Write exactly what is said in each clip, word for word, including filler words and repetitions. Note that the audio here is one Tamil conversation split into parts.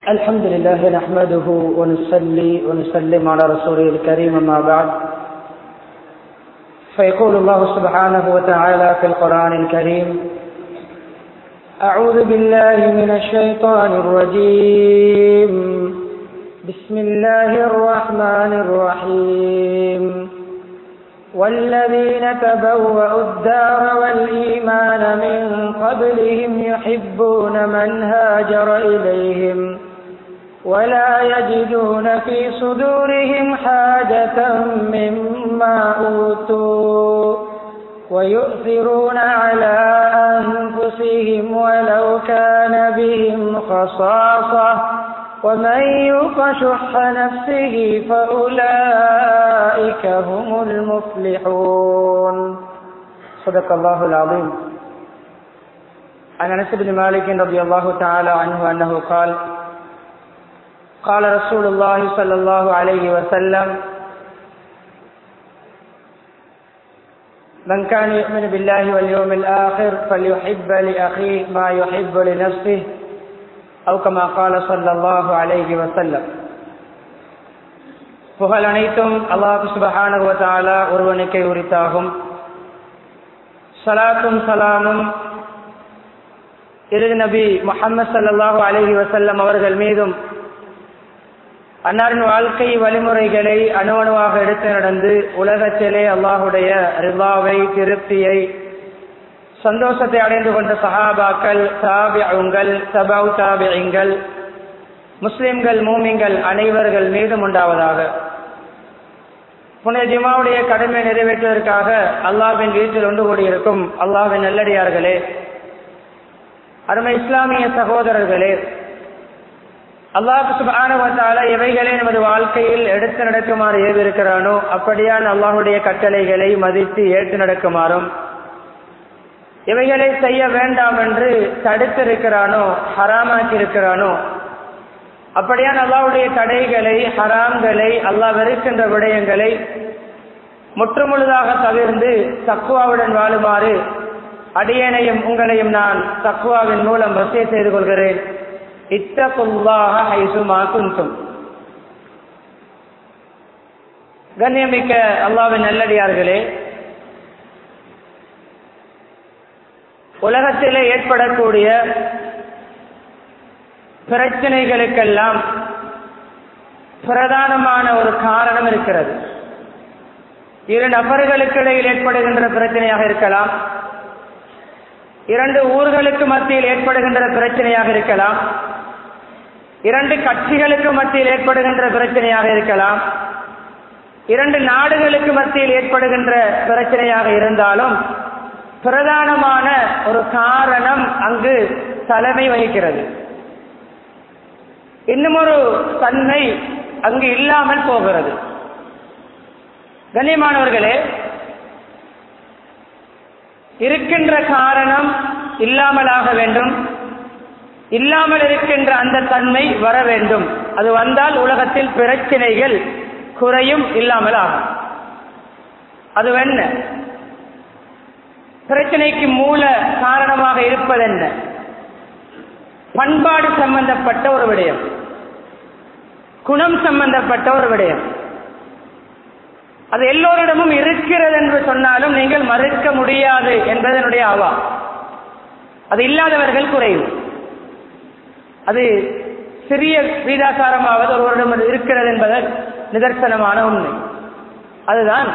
الحمد لله نحمده ونصلي ونسلم على رسوله الكريم أما بعد فيقول الله سبحانه وتعالى في القرآن الكريم أعوذ بالله من الشيطان الرجيم بسم الله الرحمن الرحيم والذين تبوأوا الدار والإيمان من قبلهم يحبون من هاجر إليهم ولا يجدون في صدورهم حاجة مما أوتوا ويؤثرون على أنفسهم ولو كان بهم خصاصة ومن يوق شح نفسه فأولئك هم المفلحون صدق الله العظيم. عن أنس بن مالك رضي الله تعالى عنه أنه قال قال رسول الله صلى الله عليه وسلم من كان يؤمن بالله واليوم الآخر فليحب لأخيه ما يحب لنفسه أو كما قال صلى الله عليه وسلم. புகழ் அனைத்தும் அல்லாஹ் சுப்ஹானஹு வ தஆலா ஒருவனுக்கே உரித்தாகும். ஸலாத்தும் ஸலாமும் இறுதி நபி முஹம்மது ஸல்லல்லாஹு அலைஹி வஸல்லம் அவர்கள் மீதும் அன்னாரின் வாழ்க்கை வழிமுறைகளை அணுவணுவாக எடுத்து நடந்து உலகத்திலே அல்லாஹுடைய ரிதாவை திருப்தியை சந்தோஷத்தை அடைந்து கொண்ட சஹாபாக்கள் தாபிஊன்கள் தபவு தாபிஈன்கள் முஸ்லிம்கள் மூமின்கள் அனைவர்கள் மீதும் உண்டாவதாக. புனித ஜுமாவுடைய கடமை நிறைவேற்றுவதற்காக அல்லாஹ்வின் வீட்டில் ஒன்று கூடியிருக்கும் அல்லாஹ்வின் நல்லடியார்களே, அருமை இஸ்லாமிய சகோதரர்களே, அல்லாஹ் சுப்ஹானஹு வ தஆலா எவைகளை நமது வாழ்க்கையில் எடுத்து நடக்குமாறு ஏவிருக்கிறானோ அப்படியான அல்லாஹுடைய கட்டளைகளை மதித்து ஏற்று நடக்குமாறும், எவைகளை செய்ய வேண்டாம் என்று தடுத்திருக்கிறானோ ஹராமாக்கி இருக்கிறானோ அப்படியான அல்லாஹ்வுடைய தடைகளை ஹராம்களை அல்லாஹ் வெறுக்கின்ற விடயங்களை முற்றுமுழுதாக தவிர்ந்து தக்வாவுடன் வாழுமாறு அடியேனையும் உங்களையும் நான் தக்வாவின் மூலம் வசிய செய்து கொள்கிறேன். இத்தகுல்லாஹ ஹைசுமா குன்தும். கண்ணியமிக்க அல்லாஹ்வின் நல்லடியார்களே, உலகத்திலே ஏற்படக்கூடிய பிரச்சனைகளுக்கெல்லாம் பிரதானமான ஒரு காரணம் இருக்கிறது. இரு நபர்களுக்கு இடையில் ஏற்படுகின்ற பிரச்சனையாக இருக்கலாம், இரண்டு ஊர்களுக்கு மத்தியில் ஏற்படுகின்ற பிரச்சனையாக இருக்கலாம், இரண்டு கட்சிகளுக்கு மத்தியில் ஏற்படுகின்ற பிரச்சனையாக இருக்கலாம், இரண்டு நாடுகளுக்கு மத்தியில் ஏற்படுகின்ற பிரச்சனையாக இருந்தாலும் பிரதானமான ஒரு காரணம் அங்கு தலைமை வகிக்கிறது. இன்னும் ஒரு தன்மை அங்கு இல்லாமல் போகிறது. கண்ணியமானவர்களே, இருக்கின்ற காரணம் இல்லாமலாக வேண்டும், இல்லாமல் இருக்கின்ற அந்த தன்மை வர வேண்டும். அது வந்தால் உலகத்தில் பிரச்சனைகள் குறையும், இல்லாமல் ஆகும். அது என்ன? பிரச்சனைக்கு மூல காரணமாக இருப்பது என்ன? பண்பாடு சம்பந்தப்பட்ட ஒரு விடயம், குணம் சம்பந்தப்பட்ட ஒரு விடயம். அது எல்லோரிடமும் இருக்கிறது என்று சொன்னாலும் நீங்கள் மறுக்க முடியாது என்பதனுடைய ஆவா. அது இல்லாதவர்கள் குறைவு. அது சிறிய வீதாசாரமாவது ஒருவரிடம் இருக்கிறது என்பது நிதர்சனமான உண்மை. அதுதான்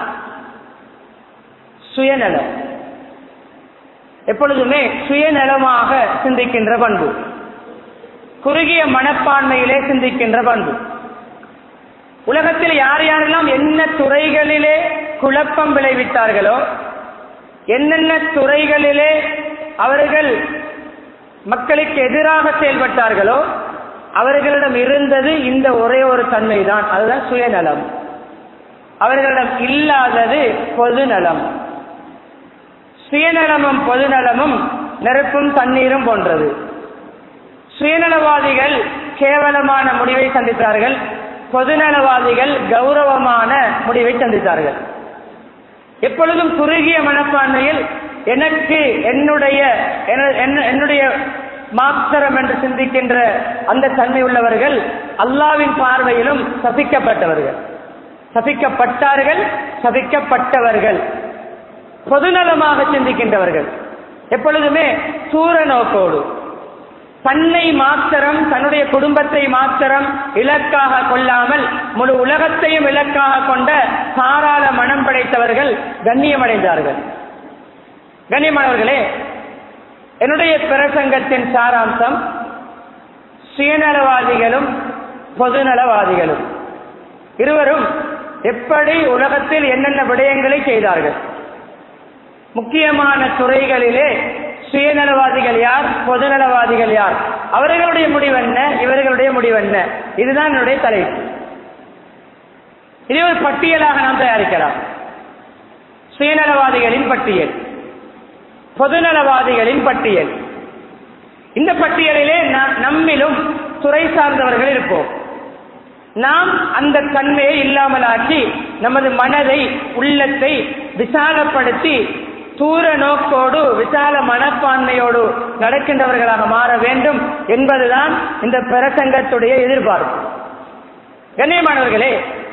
சுயநலம். எப்பொழுதுமே சுயநலமாக சிந்திக்கின்ற பண்பு, குறுகிய மனப்பான்மையிலே சிந்திக்கின்ற பண்பு. உலகத்தில் யார் யாரெல்லாம் என்ன துறைகளிலே குழப்பம் விளைவித்தார்களோ, என்னென்ன துறைகளிலே அவர்கள் மக்களுக்கு எதிராக செயல்பட்டார்களோ அவர்களிடம் இருந்தது இந்த ஒரே ஒரு தன்மை தான். அதுதான் சுயநலம். அவர்களிடம் இல்லாதது பொதுநலம். சுயநலமும் பொதுநலமும் நெருப்பும் தண்ணீரும் போன்றது. சுயநலவாதிகள் கேவலமான முடிவை சந்தித்தார்கள், பொதுநலவாதிகள் கௌரவமான முடிவை சந்தித்தார்கள். எப்பொழுதும் குறுகிய மனப்பான்மையில் எனக்கு என்னுடைய என்னுடைய மாத்திரம் என்று சிந்திக்கின்ற அந்த தன்மை உள்ளவர்கள் அல்லாஹ்வின் பார்வையிலும் சபிக்கப்பட்டவர்கள். சபிக்கப்பட்டார்கள், சபிக்கப்பட்டவர்கள். பொதுநலமாக சிந்திக்கின்றவர்கள், எப்பொழுதுமே தூர நோக்கோடு தன்னை மாத்திரம், தன்னுடைய குடும்பத்தை மாத்திரம் இலக்காக கொள்ளாமல் முழு உலகத்தையும் இலக்காக கொண்ட தாராள மனம் படைத்தவர்கள் கண்ணியமடைந்தார்கள். கண்ணியமானவர்களே, என்னுடைய பிரசங்கத்தின் சாராம்சம் சுயநலவாதிகளும் பொதுநலவாதிகளும் இருவரும் எப்படி உலகத்தில் என்னென்ன விடயங்களை செய்தார்கள், முக்கியமான துறைகளிலே சுயநலவாதிகள் யார், பொதுநலவாதிகள் யார், அவர்களுடைய முடிவென்ன, இவர்களுடைய முடிவென்ன, இதுதான் என்னுடைய தலைப்பு. இதை ஒரு பட்டியலாக நாம் தயாரிக்கலாம். சுயநலவாதிகளின் பட்டியல், பொதுநலவாதிகளின் பட்டியல். இந்த பட்டியலிலே நம்மிலும் துறை சார்ந்தவர்கள் இருப்போம். நாம் அந்த தன்மையை இல்லாமலாக்கி நமது மனதை, உள்ளத்தை விசாலப்படுத்தி தூர நோக்கோடு விசால மனப்பான்மையோடு நடக்கின்றவர்களாக மாற வேண்டும் என்பதுதான் இந்த பிரசங்கத்துடைய எதிர்பார்ப்பு. கண்ணியமானவர்களே,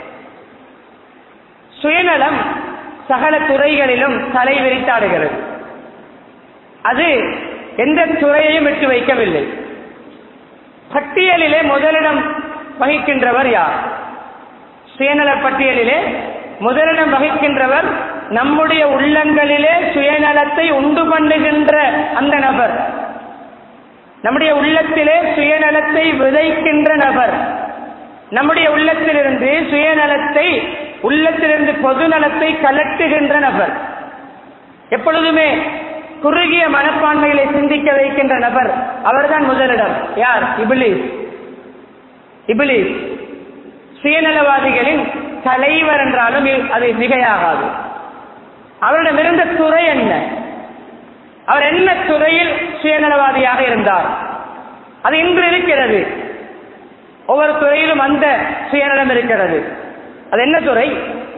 சுயநலம் சகல துறைகளிலும் தலை விரித்தாடுகிறது. அது எந்த துறையையும் விட்டு வைக்கவில்லை. பட்டியலிலே முதலிடம் வகிக்கின்றவர் யார்? சுயநல பட்டியலிலே முதலிடம் வகிக்கின்றவர் நம்முடைய உள்ளங்களிலே சுயநலத்தை உண்டு பண்ணுகின்ற அந்த நபர், நம்முடைய உள்ளத்திலே சுயநலத்தை விதைக்கின்ற நபர், நம்முடைய உள்ளத்திலிருந்து சுயநலத்தை, உள்ளத்திலிருந்து பொதுநலத்தை கலட்டுகின்ற நபர், எப்பொழுதுமே குறுகிய மனப்பான்மைகளை சிந்திக்க வைக்கின்ற நபர், அவர்தான் முதலிடம். யார்? இபிலிஸ். இபிலிஸ் சுயநலவாதிகளின் தலைவர் என்றாலும் அது மிகையாகாது. அவரிடமிருந்த துறை என்ன? அவர் என்ன துறையில் சுயநலவாதியாக இருந்தார்? அது இன்று இருக்கிறது. ஒவ்வொரு துறையிலும் அந்த சுயநலம் இருக்கிறது. அது என்ன துறை?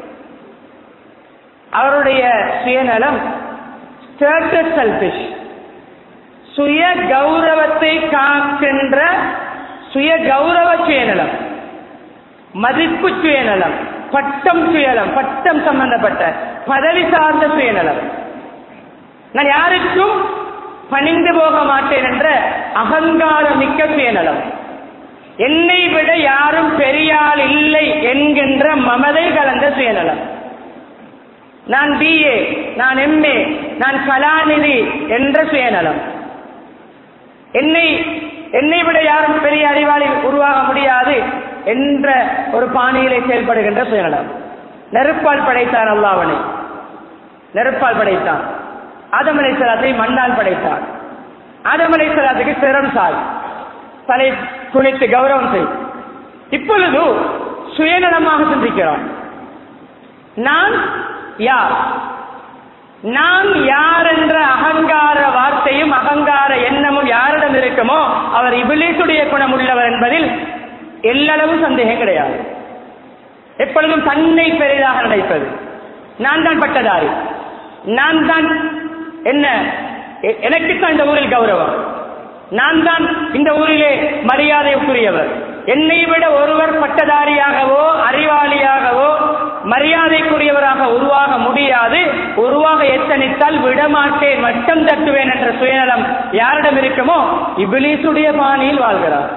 அவருடைய சுயநலம் ஸ்டேட்டஸ் செல்ஃபிஷ், சுய கௌரவத்தை காக்கின்ற சுய கௌரவ சுயநலம், மதிப்பு சுயநலம், பட்டம் சுயநலம், பட்டம் சம்பந்தப்பட்ட பதவி சார்ந்த சுயநலம், நான் யாருக்கும் பணிந்து போக மாட்டேன் என்ற அகங்காரமிக்க சுயநலம், என்னை விட யாரும் பெரியாள் இல்லை என்கின்ற மமதை கலந்த சுயநலம், நான் பிஏ, நான் எம்ஏ, நான் கலாநிதி என்ற சுயநலம், என்னை என்னை விட யாரும் பெரிய அறிவாளி உருவாக முடியாது என்ற ஒரு பாணியிலே செயல்படுகின்ற சுயநலம். நெருப்பால் படைத்தான் அல்லாஹ்வை, நெருப்பால் படைத்தான். ஆதம் அலைஹிஸ்ஸலாத்தை மண்ணால் படைத்தான். ஆதம் அலைஹிஸ்ஸலாத்துக்கு சிரம் சாய், தலை குனித்து கௌரவம் செய். இப்பொழுது சுயநலமாக சிந்திக்கிறான். நான் யார், நான் யார் என்ற அகங்கார வார்த்தையும் அகங்கார எண்ணமும் யாரிடம் இருக்குமோ அவர் இபிலீசுடைய குணம் உள்ளவர் என்பதில் எல்லளவு சந்தேகம் கிடையாது. எப்பொழுதும் தன்னை பெரிதாக நினைப்பது, நான் தான் பட்டதாரி, நான் தான் என்ன, எனக்குத்தான் இந்த ஊரில் கௌரவம், நான் தான் இந்த ஊரிலே மரியாதைக்குரியவர், என்னை விட ஒருவர் பட்டதாரியாகவோ அறிவாளியாகவோ மரியாதைக்குரியவராக உருவாக முடியாது, உருவாக எத்தனித்தால் விடமாட்டேன், மட்டம் தட்டுவேன் என்ற சுயநலம் யாரிடம் இருக்குமோ இபிலீசுடைய பாணியில் வாழ்கிறார்.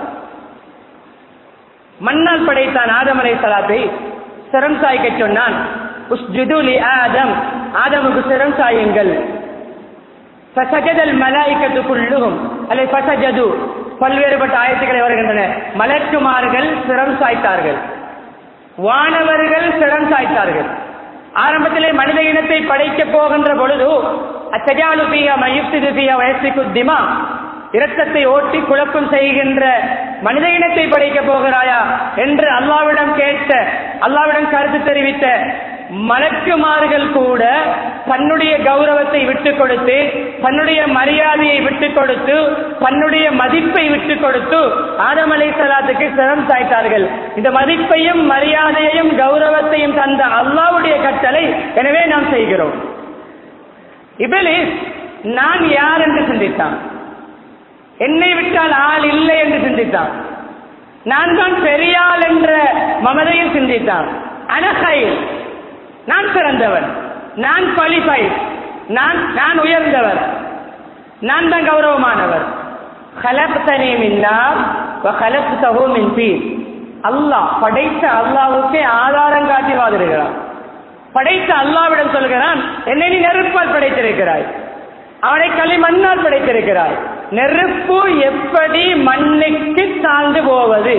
மண்ணால் படைத்தான் ஆதம் அலைஹிஸ்ஸலாத்தை, சிரம் சாய்க்க சொன்னான். உஸ்ஜுது லி ஆதம், ஆதமுக்கு சிரம் சாயுங்கள். ஃபஸஜதல் மலாயிகத்து குல்லுஹும் அல்ல ஃபஸஜது, பல்வேறுபட்ட ஆயத்துக்களை வருகின்றன. மலக்குமார்கள் சிரம் சாய்த்தார்கள், வானவர்கள் சிரம் சாய்த்தார்கள். ஆரம்பத்திலே மனித இனத்தை படைக்க போகின்ற பொழுது அச்சஜாலு ஃபீஹா மயுஃப்ஸிது ஃபீஹா வயஸ்ஃபிகு திமா, இரத்தத்தை ஓட்டி குழப்பம் செய்கின்ற மனித இனத்தை படைக்க போகிறாயா என்று அல்லாஹ்விடம் கேட்ட, அல்லாஹ்விடம் கருத்து தெரிவித்த மலக்குமார்கள் கூட தன்னுடைய கௌரவத்தை விட்டுக் கொடுத்து, தன்னுடைய மரியாதையை விட்டுக் கொடுத்து, தன்னுடைய மதிப்பை விட்டுக் கொடுத்து ஆதம் அலைஹிஸ்ஸலாத்துக்கு சிரம் சாய்த்தார்கள். இந்த மதிப்பையும் மரியாதையையும் கௌரவத்தையும் தந்த அல்லாஹ்வுடைய கட்டளை, எனவே நாம் செய்கிறோம். இபிலீஸ் நான் யார் என்று சிந்தித்தான். என்னை விட்டால் ஆள் இல்லை என்று சிந்தித்தான். நான் தான் பெரியாள் என்ற மமதையில் சிந்தித்தான். அனகை, நான் சிறந்தவன், நான் குவாலிஃபைட், நான் நான் உயர்ந்தவர், நான் தான் கௌரவமானவர். خلقتني من نار وخلقته من طين. அல்லாஹ் படைத்த அல்லாஹ்வுக்கே ஆதாரம் காட்டி வாதிடுகிறான். படைத்த அல்லாஹ்விடம் சொல்கிறான், என்னை நீ நெருப்பால் படைத்திருக்கிறாய், அவனை களிமண்ணால் படைத்திருக்கிறாய். நெருப்பு எப்படி மண்ணுக்கு சார்ந்து போவது?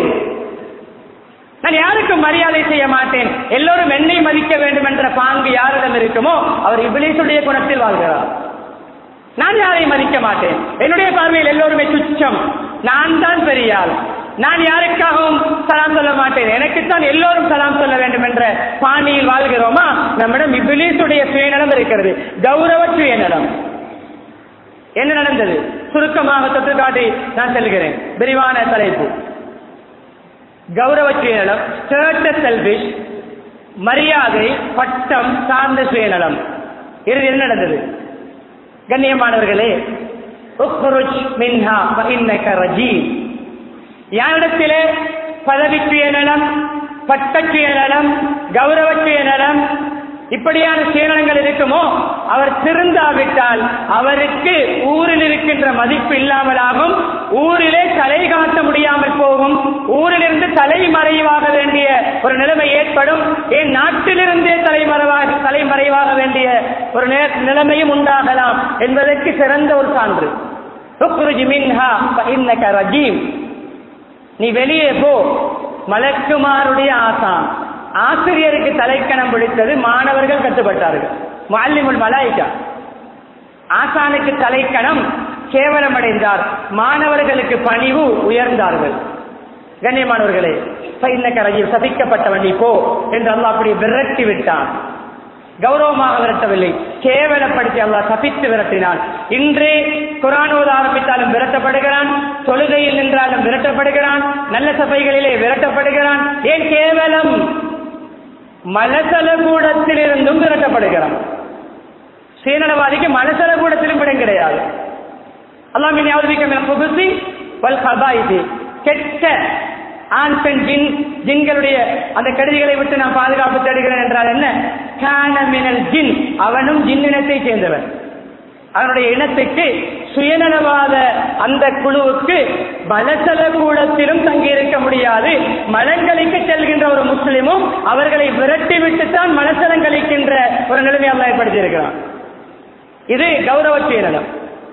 நான் யாருக்கும் மரியாதை செய்ய மாட்டேன், எல்லோரும் என்னை மதிக்க வேண்டும் என்ற பாங்கு யாரிடம் இருக்குமோ அவர் இப்லீசுடைய குணத்தில் வாழ்கிறார். நான் யாரையும் மதிக்க மாட்டேன், என்னுடைய பார்வையில் எல்லோருமே துச்சம், நான் தான் பெரியாள், நான் யாருக்காகவும் சலாம் சொல்ல மாட்டேன், எனக்குத்தான் எல்லோரும் சலாம் சொல்ல வேண்டும் என்ற பாணியில் வாழ்கிறோமா? நம்மிடம் இப்லீசுடைய சுயநலம் இருக்கிறது, கௌரவ சுயநலம். என்ன நடந்தது சுருக்கமாக தொற்று காட்டி நான் செல்கிறேன். விரிவான தலைப்பு கௌரவ சுயநலம், ஸ்டேட்டஸ் செல்ஃபிஷ், மரியாதை பட்டம் சார்ந்த சுயநலம். இறுதி என்ன நடந்தது? கண்ணியமானவர்களே, உக்ருஜ் மின்ஹா ஃபஇன்னக ரஜீம். யாரிடத்திலே பதவி சுயநலம், பட்ட சுயநலம், கௌரவ சுயநலம், இப்படியான சுயநலங்கள் இருக்குமோ அவர் திருந்தாவிட்டால் அவருக்கு ஊரில் இருக்கின்ற மதிப்பு இல்லாமலாகும், ஊரிலே தலை காட்ட முடியாமல் போகும், ஊரிலிருந்து தலைமறைவாக வேண்டிய ஒரு நிலைமை ஏற்படும், என் நாட்டிலிருந்தே தலைமறைவாக தலைமறைவாக வேண்டிய ஒரு நிலைமையும் உண்டாகலாம் என்பதற்கு சிறந்த ஒரு சான்று. உக்ருஜ் மின்ஹா ஃபஇன்னக ரஜீம். நீ வெளியே போ. மலக்குமாருடைய ஆசான், ஆசிரியருக்கு தலைக்கணம் பிடித்தது, மாணவர்கள் கட்டுப்பட்டார்கள். முஅல்லிமுல் மலாயிகா, ஆசானுக்கு தலைக்கணம் கேவலமடைந்தார், மாணவர்களுக்கு பணிவு உயர்ந்தார்கள். கண்ணியமானவர்களே, ஃபஇன்னக ரஜீம், சபிக்கப்பட்டவன் நீ போ என்று அல்லாஹ் அப்படி விரட்டி விட்டான். கௌரவமாக விரட்டவில்லை, கேவலப்படுத்தி அல்லாஹ் சபித்து விரட்டினான். இன்றே குர்ஆன் ஓத ஆரம்பித்தாலும் விரட்டப்படுகிறான், தொழுகையில் நின்றாலும் விரட்டப்படுகிறான், நல்ல சபைகளிலே விரட்டப்படுகிறான். ஏன் கேவலம்? மலசல கூடத்தில் இருந்தும் விரட்டப்படுகிறான். சுயநலவாதிக்கு மலசல கூடத்திலும் இடம் கிடையாது. அல்லாஹ் மின் யஊது மினல் குபுஸி வல் கபாயிஸி, கெட்ட ஆண் பெண் ஜின் ஜின்களுடைய அந்த கெடுதிகளை விட்டு நான் பாதுகாப்பு தேடுகிறேன் என்றால் என்ன? கான மினல் ஜின், அவனும் ஜின் இனத்தை சேர்ந்தவன். அவனுடைய இனத்துக்கு சுயநலவாத அந்த குழுவுக்கு மலசல கூடத்திலும் தங்கியிருக்க முடியாது. மலங்களிக்கு செல்கின்ற ஒரு முஸ்லிமும் அவர்களை விரட்டி விட்டுத்தான் மலசலங்களிக்கின்ற ஒரு நிலைமை அல்லாஹ் ஏற்படுத்தியிருக்கிறான். இது கௌரவ சுயநலம்.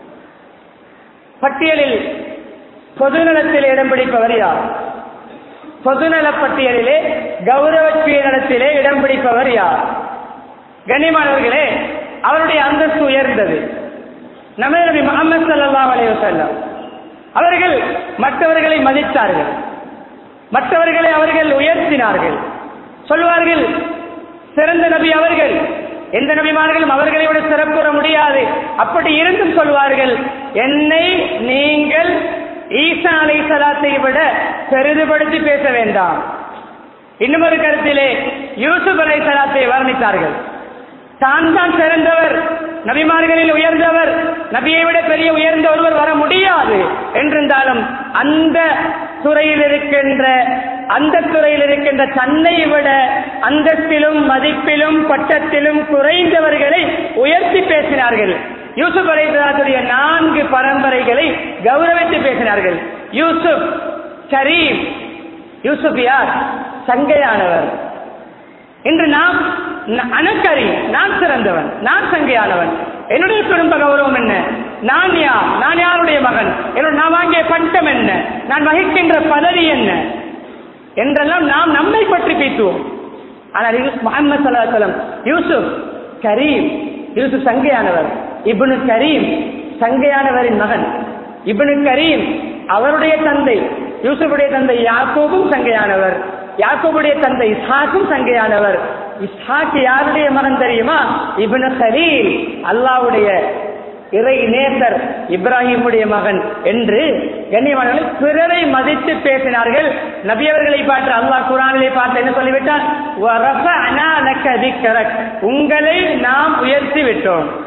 பட்டியலில் பொதுநலத்தில் இடம் பிடிப்பவர் யார்? பொதுநல பட்டியலிலே கௌரவ சுயநலத்திலே இடம் பிடிப்பவர் யார்? கண்ணியமானவர்களே, அவருடைய அந்தஸ்து உயர்ந்தது. நமது நபி முஹம்மது ஸல்லல்லாஹு அலைஹி வஸல்லம் அவர்கள் மற்றவர்களை மதித்தார்கள், மற்றவர்களை அவர்கள் உயர்த்தினார்கள். சொல்வார்கள், சிறந்த நபி அவர்கள், எந்த நபிமார்களும் அவர்களை விட சிறப்புற முடியாது. அப்படி இருந்தும் சொல்வார்கள், என்னை நீங்கள் ஈசா அலைஹிஸ்ஸலாத்தை விட பெரிதுபடுத்தி பேச வேண்டாம். இன்னும் ஒரு கருத்திலே யூசுப் அலைஹிஸ்ஸலாத்தை வர்ணித்தார்கள். தான் தான் சிறந்தவர், நபிமார்களில் உயர்ந்தவர், நபியை விட பெரிய உயர்ந்த ஒருவர் வர முடியாது என்றிருந்தாலும் அந்த துறையில் இருக்கின்ற அந்த துறையில் இருக்கின்ற தன்னை விட அந்தஸ்திலும் மதிப்பிலும் பட்டத்திலும் குறைந்தவர்களை உயர்த்தி பேசினார்கள். யூசுப் அலைஹிஸ்ஸலாத்துடைய நான்கு பரம்பரைகளை கௌரவித்து பேசினார்கள். யூசுப் கரீம். யூசுப் யார்? சங்கையானவர். இன்று நாம் அனக்கரி, நான் சிறந்தவன், நான் சங்கையானவன், என்னுடைய குடும்ப கௌரவம் என்ன, நான் யார், நான் யாருடைய மகன், நான் வாங்கிய பட்டம் என்ன, நான் வகிக்கின்ற பதவி என்ன என்றெல்லாம் நாம் நம்மை பற்றி பேசுவோம். ஆனால் முஹம்மது ஸல்லல்லாஹு அலைஹி வஸல்லம் யூசுப் கரீம், யூசுப் சங்கையானவர், இப்னு கரீம் சங்கையானவரின் மகன், இப்னு கரீம் அவருடைய தந்தை, யூசுஃபுடைய தந்தை யாக்கூபும் சங்கையானவர், யாக்கூபுடைய தந்தை இஸ்ஹாக்கும் சங்கையானவர். இஸ்ஹாக் யாருடைய மகன் தெரியுமா? இப்னு கலீல், அல்லாஹ்வுடைய இறை நேசர் இப்ராஹிமுடைய மகன் என்று கண்ணியமானவர்கள் பிறரை மதித்து பேசினார்கள். நபி அவர்களை பார்த்து அல்லாஹ் குர்ஆனிலே பார்த்து என்ன சொல்லிவிட்டான்? வரஃபஅனா லக திக்ரக், உங்களை நாம் உயர்த்தி விட்டோம்.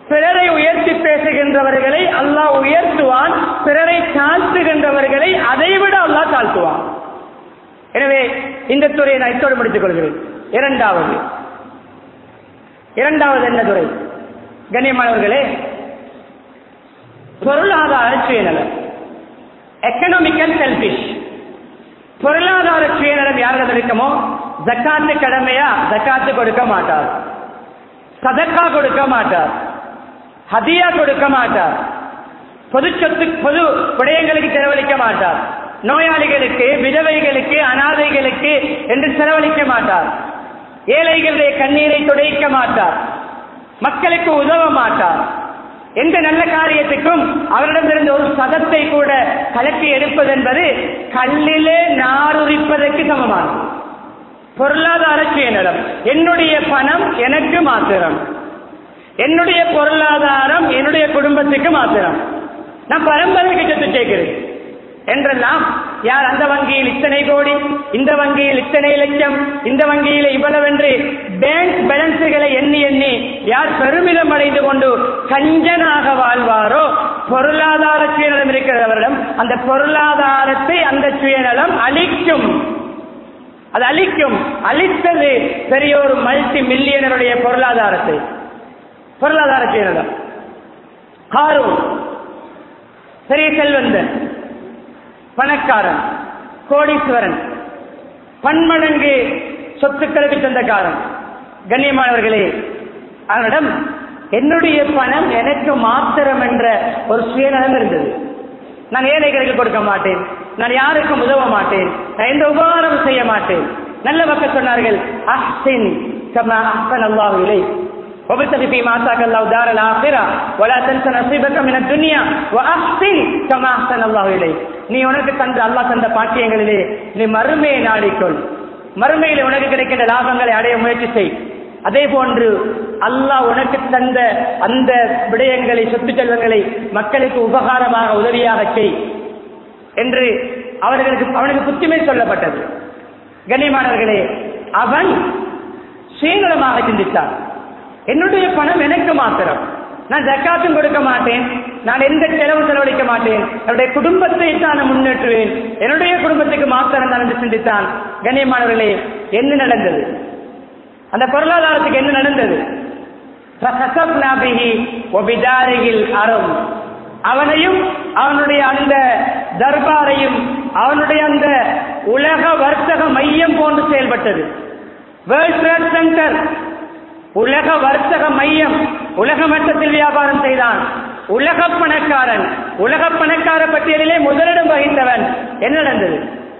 பிறரை உயர்த்தி பேசுகின்றவர்களை அல்லாஹ் உயர்த்துவான், பிறரை தாழ்த்துகின்றவர்களை அதைவிட அல்லாஹ் தாழ்த்துவான். எனவே இந்த துறையை நான் இத்தோடு முடித்துக் கொள்கிறேன். இரண்டாவது இரண்டாவது என்ன துறை? கண்ணியமானவர்களே, பொருளாதார சுயநலம், எக்கனாமிக்கல் செல்பிஷ். பொருளாதார சுயநலம் யாரிடம் இருக்குமோ, ஜக்காத்து கடமையா, ஜக்காத்து கொடுக்க மாட்டார், சதக்கா கொடுக்க மாட்டார், ஹதியா கொடுக்க மாட்டார், பொது சொத்து பொது விடயங்களுக்கு செலவழிக்க மாட்டார், நோயாளிகளுக்கு, விதவைகளுக்கு, அனாதைகளுக்கு என்று செலவழிக்க மாட்டார், ஏழைகளுடைய கண்ணீரை துடைக்க மாட்டார், மக்களுக்கு உதவ மாட்டார். எந்த நல்ல காரியத்துக்கும் அவரிடமிருந்து ஒரு சதத்தை கூட கலக்கி எடுப்பது என்பது கல்லிலே நாருரிப்பதற்கு சமமானது. பொருளாதார சுயநலம். என்னுடைய பணம் எனக்கு மாத்திரம், என்னுடைய பொருளாதாரம் என்னுடைய குடும்பத்துக்கு மாத்திரம், நான் பரம்பரைக்கு சொத்து சேர்க்கிறேன் என்றெல்லாம் யார் அந்த வங்கியில் இத்தனை கோடி, இந்த வங்கியில் இத்தனை லட்சம், இந்த வங்கியில் இவ்வளவென்று பேங்க் பேலன்ஸுகளை எண்ணி எண்ணி யார் பெருமிதம் அடைந்து கொண்டு கஞ்சனாக வாழ்வாரோ, பொருளாதார சுயநலம் இருக்கிறவரிடம் அந்த பொருளாதாரத்தை அந்த சுயநலம் அழிக்கும். அது அழிக்கும். அழித்தது பெரிய ஒரு மல்டி மில்லியனருடைய பொருளாதாரத்தை. பொருளாதார சுயநலம். காரூன் பெரிய செல்வந்தன், பணக்காரன், கோடீஸ்வரன், பன்மடங்கு சொத்துக்களுக்கு சொந்தக்காரன். கண்ணியமானவர்களே, அவனிடம் என்னுடைய பணம் எனக்கு மாத்திரம் என்ற ஒரு சுயநலம் இருந்தது. நான் ஏழைகளுக்கு கொடுக்க மாட்டேன், நான் யாருக்கும் உதவ மாட்டேன், நான் எந்த உபகாரம் செய்ய மாட்டேன். நல்ல மக்கள் சொன்னார்கள், அஹ்சின் கமா அஹ்ஸன அல்லாஹு இலைக் وابتغ فيما آتاك الله دار الآخرة ولا تنس نصيبك من الدنيا وأحسن كما أحسن الله إليك. நீ உனக்கு தந்த அல்லாஹ் தந்த பாக்கியங்களிலே நீ மறுமையை நாடிக்கொள், மறுமையில் உனக்கு கிடைக்கின்ற லாபங்களை அடைய முயற்சி செய். அதே போன்று அல்லாஹ் உனக்கு தந்த அந்த விடயங்களை, சொத்து செல்வங்களை மக்களுக்கு உபகாரமாக உதவியாக செய் என்று அவர்களுக்கு அவனுக்கு புத்திமை சொல்லப்பட்டது. கண்ணியமானவர்களே, அவன் சுயநலமாக சிந்தித்தான். என்னுடைய பணம் எனக்கு மாத்திரம், நான் ஜக்காத்தும் கொடுக்க மாட்டேன், நான் எந்த செலவு செலவழிக்க மாட்டேன், என்னுடைய குடும்பத்தை தான் நான் முன்னேற்றுவேன், என்னுடைய குடும்பத்துக்கு மாத்திரம் தான் என்று சிந்தித்தான். கண்ணியமானவர்களே, என்ன நடந்தது? அந்த பொருளாதாரத்துக்கு என்ன நடந்தது? அவனையும் அவனுடைய அந்த தர்பாரையும் அவனுடைய அந்த உலக வர்த்தக மையம் போன்று செயல்பட்டது. வேர்ல்ட் ட்ரேட் சென்டர் உலக வர்த்தக மையம், உலக மட்டத்தில் வியாபாரம் செய்தான். உலக பணக்காரன், உலக பணக்கார பட்டியலிலே முதலிடம் வகித்தவன். என்ன நடந்தது?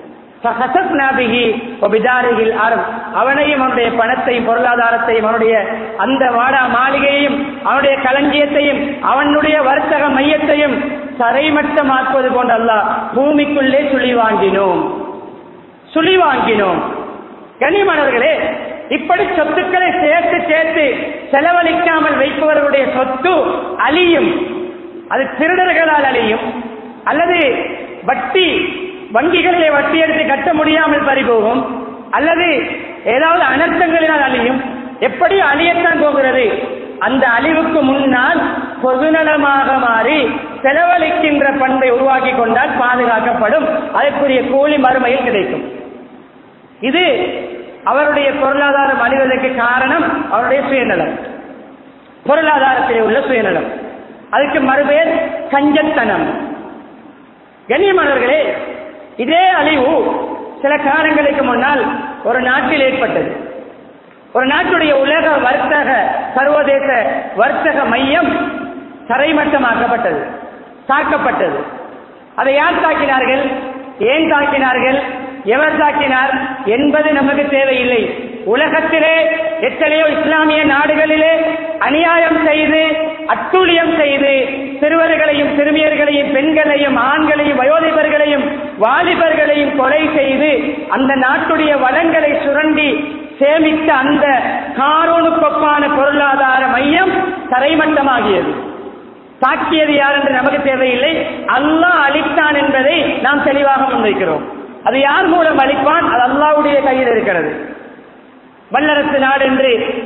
அவனையும் அவனுடைய பணத்தையும் பொருளாதாரத்தையும் அவனுடைய அந்த வாடா மாளிகையையும் அவனுடைய களஞ்சியத்தையும் அவனுடைய வர்த்தக மையத்தையும் தரைமட்டமாக்குவது போன்ற அல்லாஹ் பூமிக்குள்ளே சுழி வாங்கினோம் சுழி வாங்கினோம் கண்ணியமானவர்களே, இப்படி சொத்துக்களை சேர்த்து சேர்த்து செலவழிக்காமல் வைப்பவர்களுடைய சொத்து அழியும். அது திருடர்களால் அழியும், அல்லது வட்டி வங்கிகளிலே வட்டி எடுத்து கட்ட முடியாமல் பறிபோகும், அல்லது ஏதாவது அனர்த்தங்களினால் அழியும். எப்படி அழியத்தான் போகிறது? அந்த அழிவுக்கு முன்னால் பொதுநலமாக மாறி செலவழிக்கின்ற பண்பை உருவாக்கி கொண்டால் பாதுகாக்கப்படும். அதற்குரிய கூலி மறுமையில் கிடைக்கும். இது அவருடைய பொருளாதாரம் அழிவதற்கு காரணம் அவருடைய சுயநலம், பொருளாதாரத்திலே உள்ள சுயநலம். அதுக்கு மறுபெயர் கஞ்சத்தனம். கண்ணியமானவர்களே, இதே அழிவு சில காலங்களுக்கு முன்னால் ஒரு நாட்டில் ஏற்பட்டது. ஒரு நாட்டுடைய உலக வர்த்தக சர்வதேச வர்த்தக மையம் தரைமட்டமாக்கப்பட்டது, தாக்கப்பட்டது. அதை யார் தாக்கினார்கள், ஏன் தாக்கினார்கள், எவர் தாக்கினார் என்பது நமக்கு தேவையில்லை. உலகத்திலே எத்தனையோ இஸ்லாமிய நாடுகளிலே அநியாயம் செய்து அட்டூழியம் செய்து சிறுவர்களையும் சிறுமியர்களையும் பெண்களையும் ஆண்களையும் வயோதிபர்களையும் வாலிபர்களையும் கொலை செய்து அந்த நாட்டுடைய வளங்களை சுரண்டி சேமித்த அந்த காரூனுக்கொப்பான பொருளாதார மையம் தரைமட்டமாகியது. தாக்கியது யார் என்று நமக்கு தேவையில்லை, அல்லாஹ் அளித்தான் என்பதை நாம் தெளிவாக முன்வைக்கிறோம். அது யார் மூலம் அளிப்பான்? அது அல்லாஹ்வுடைய கையில் இருக்கிறது. வல்லரசு நாடு என்று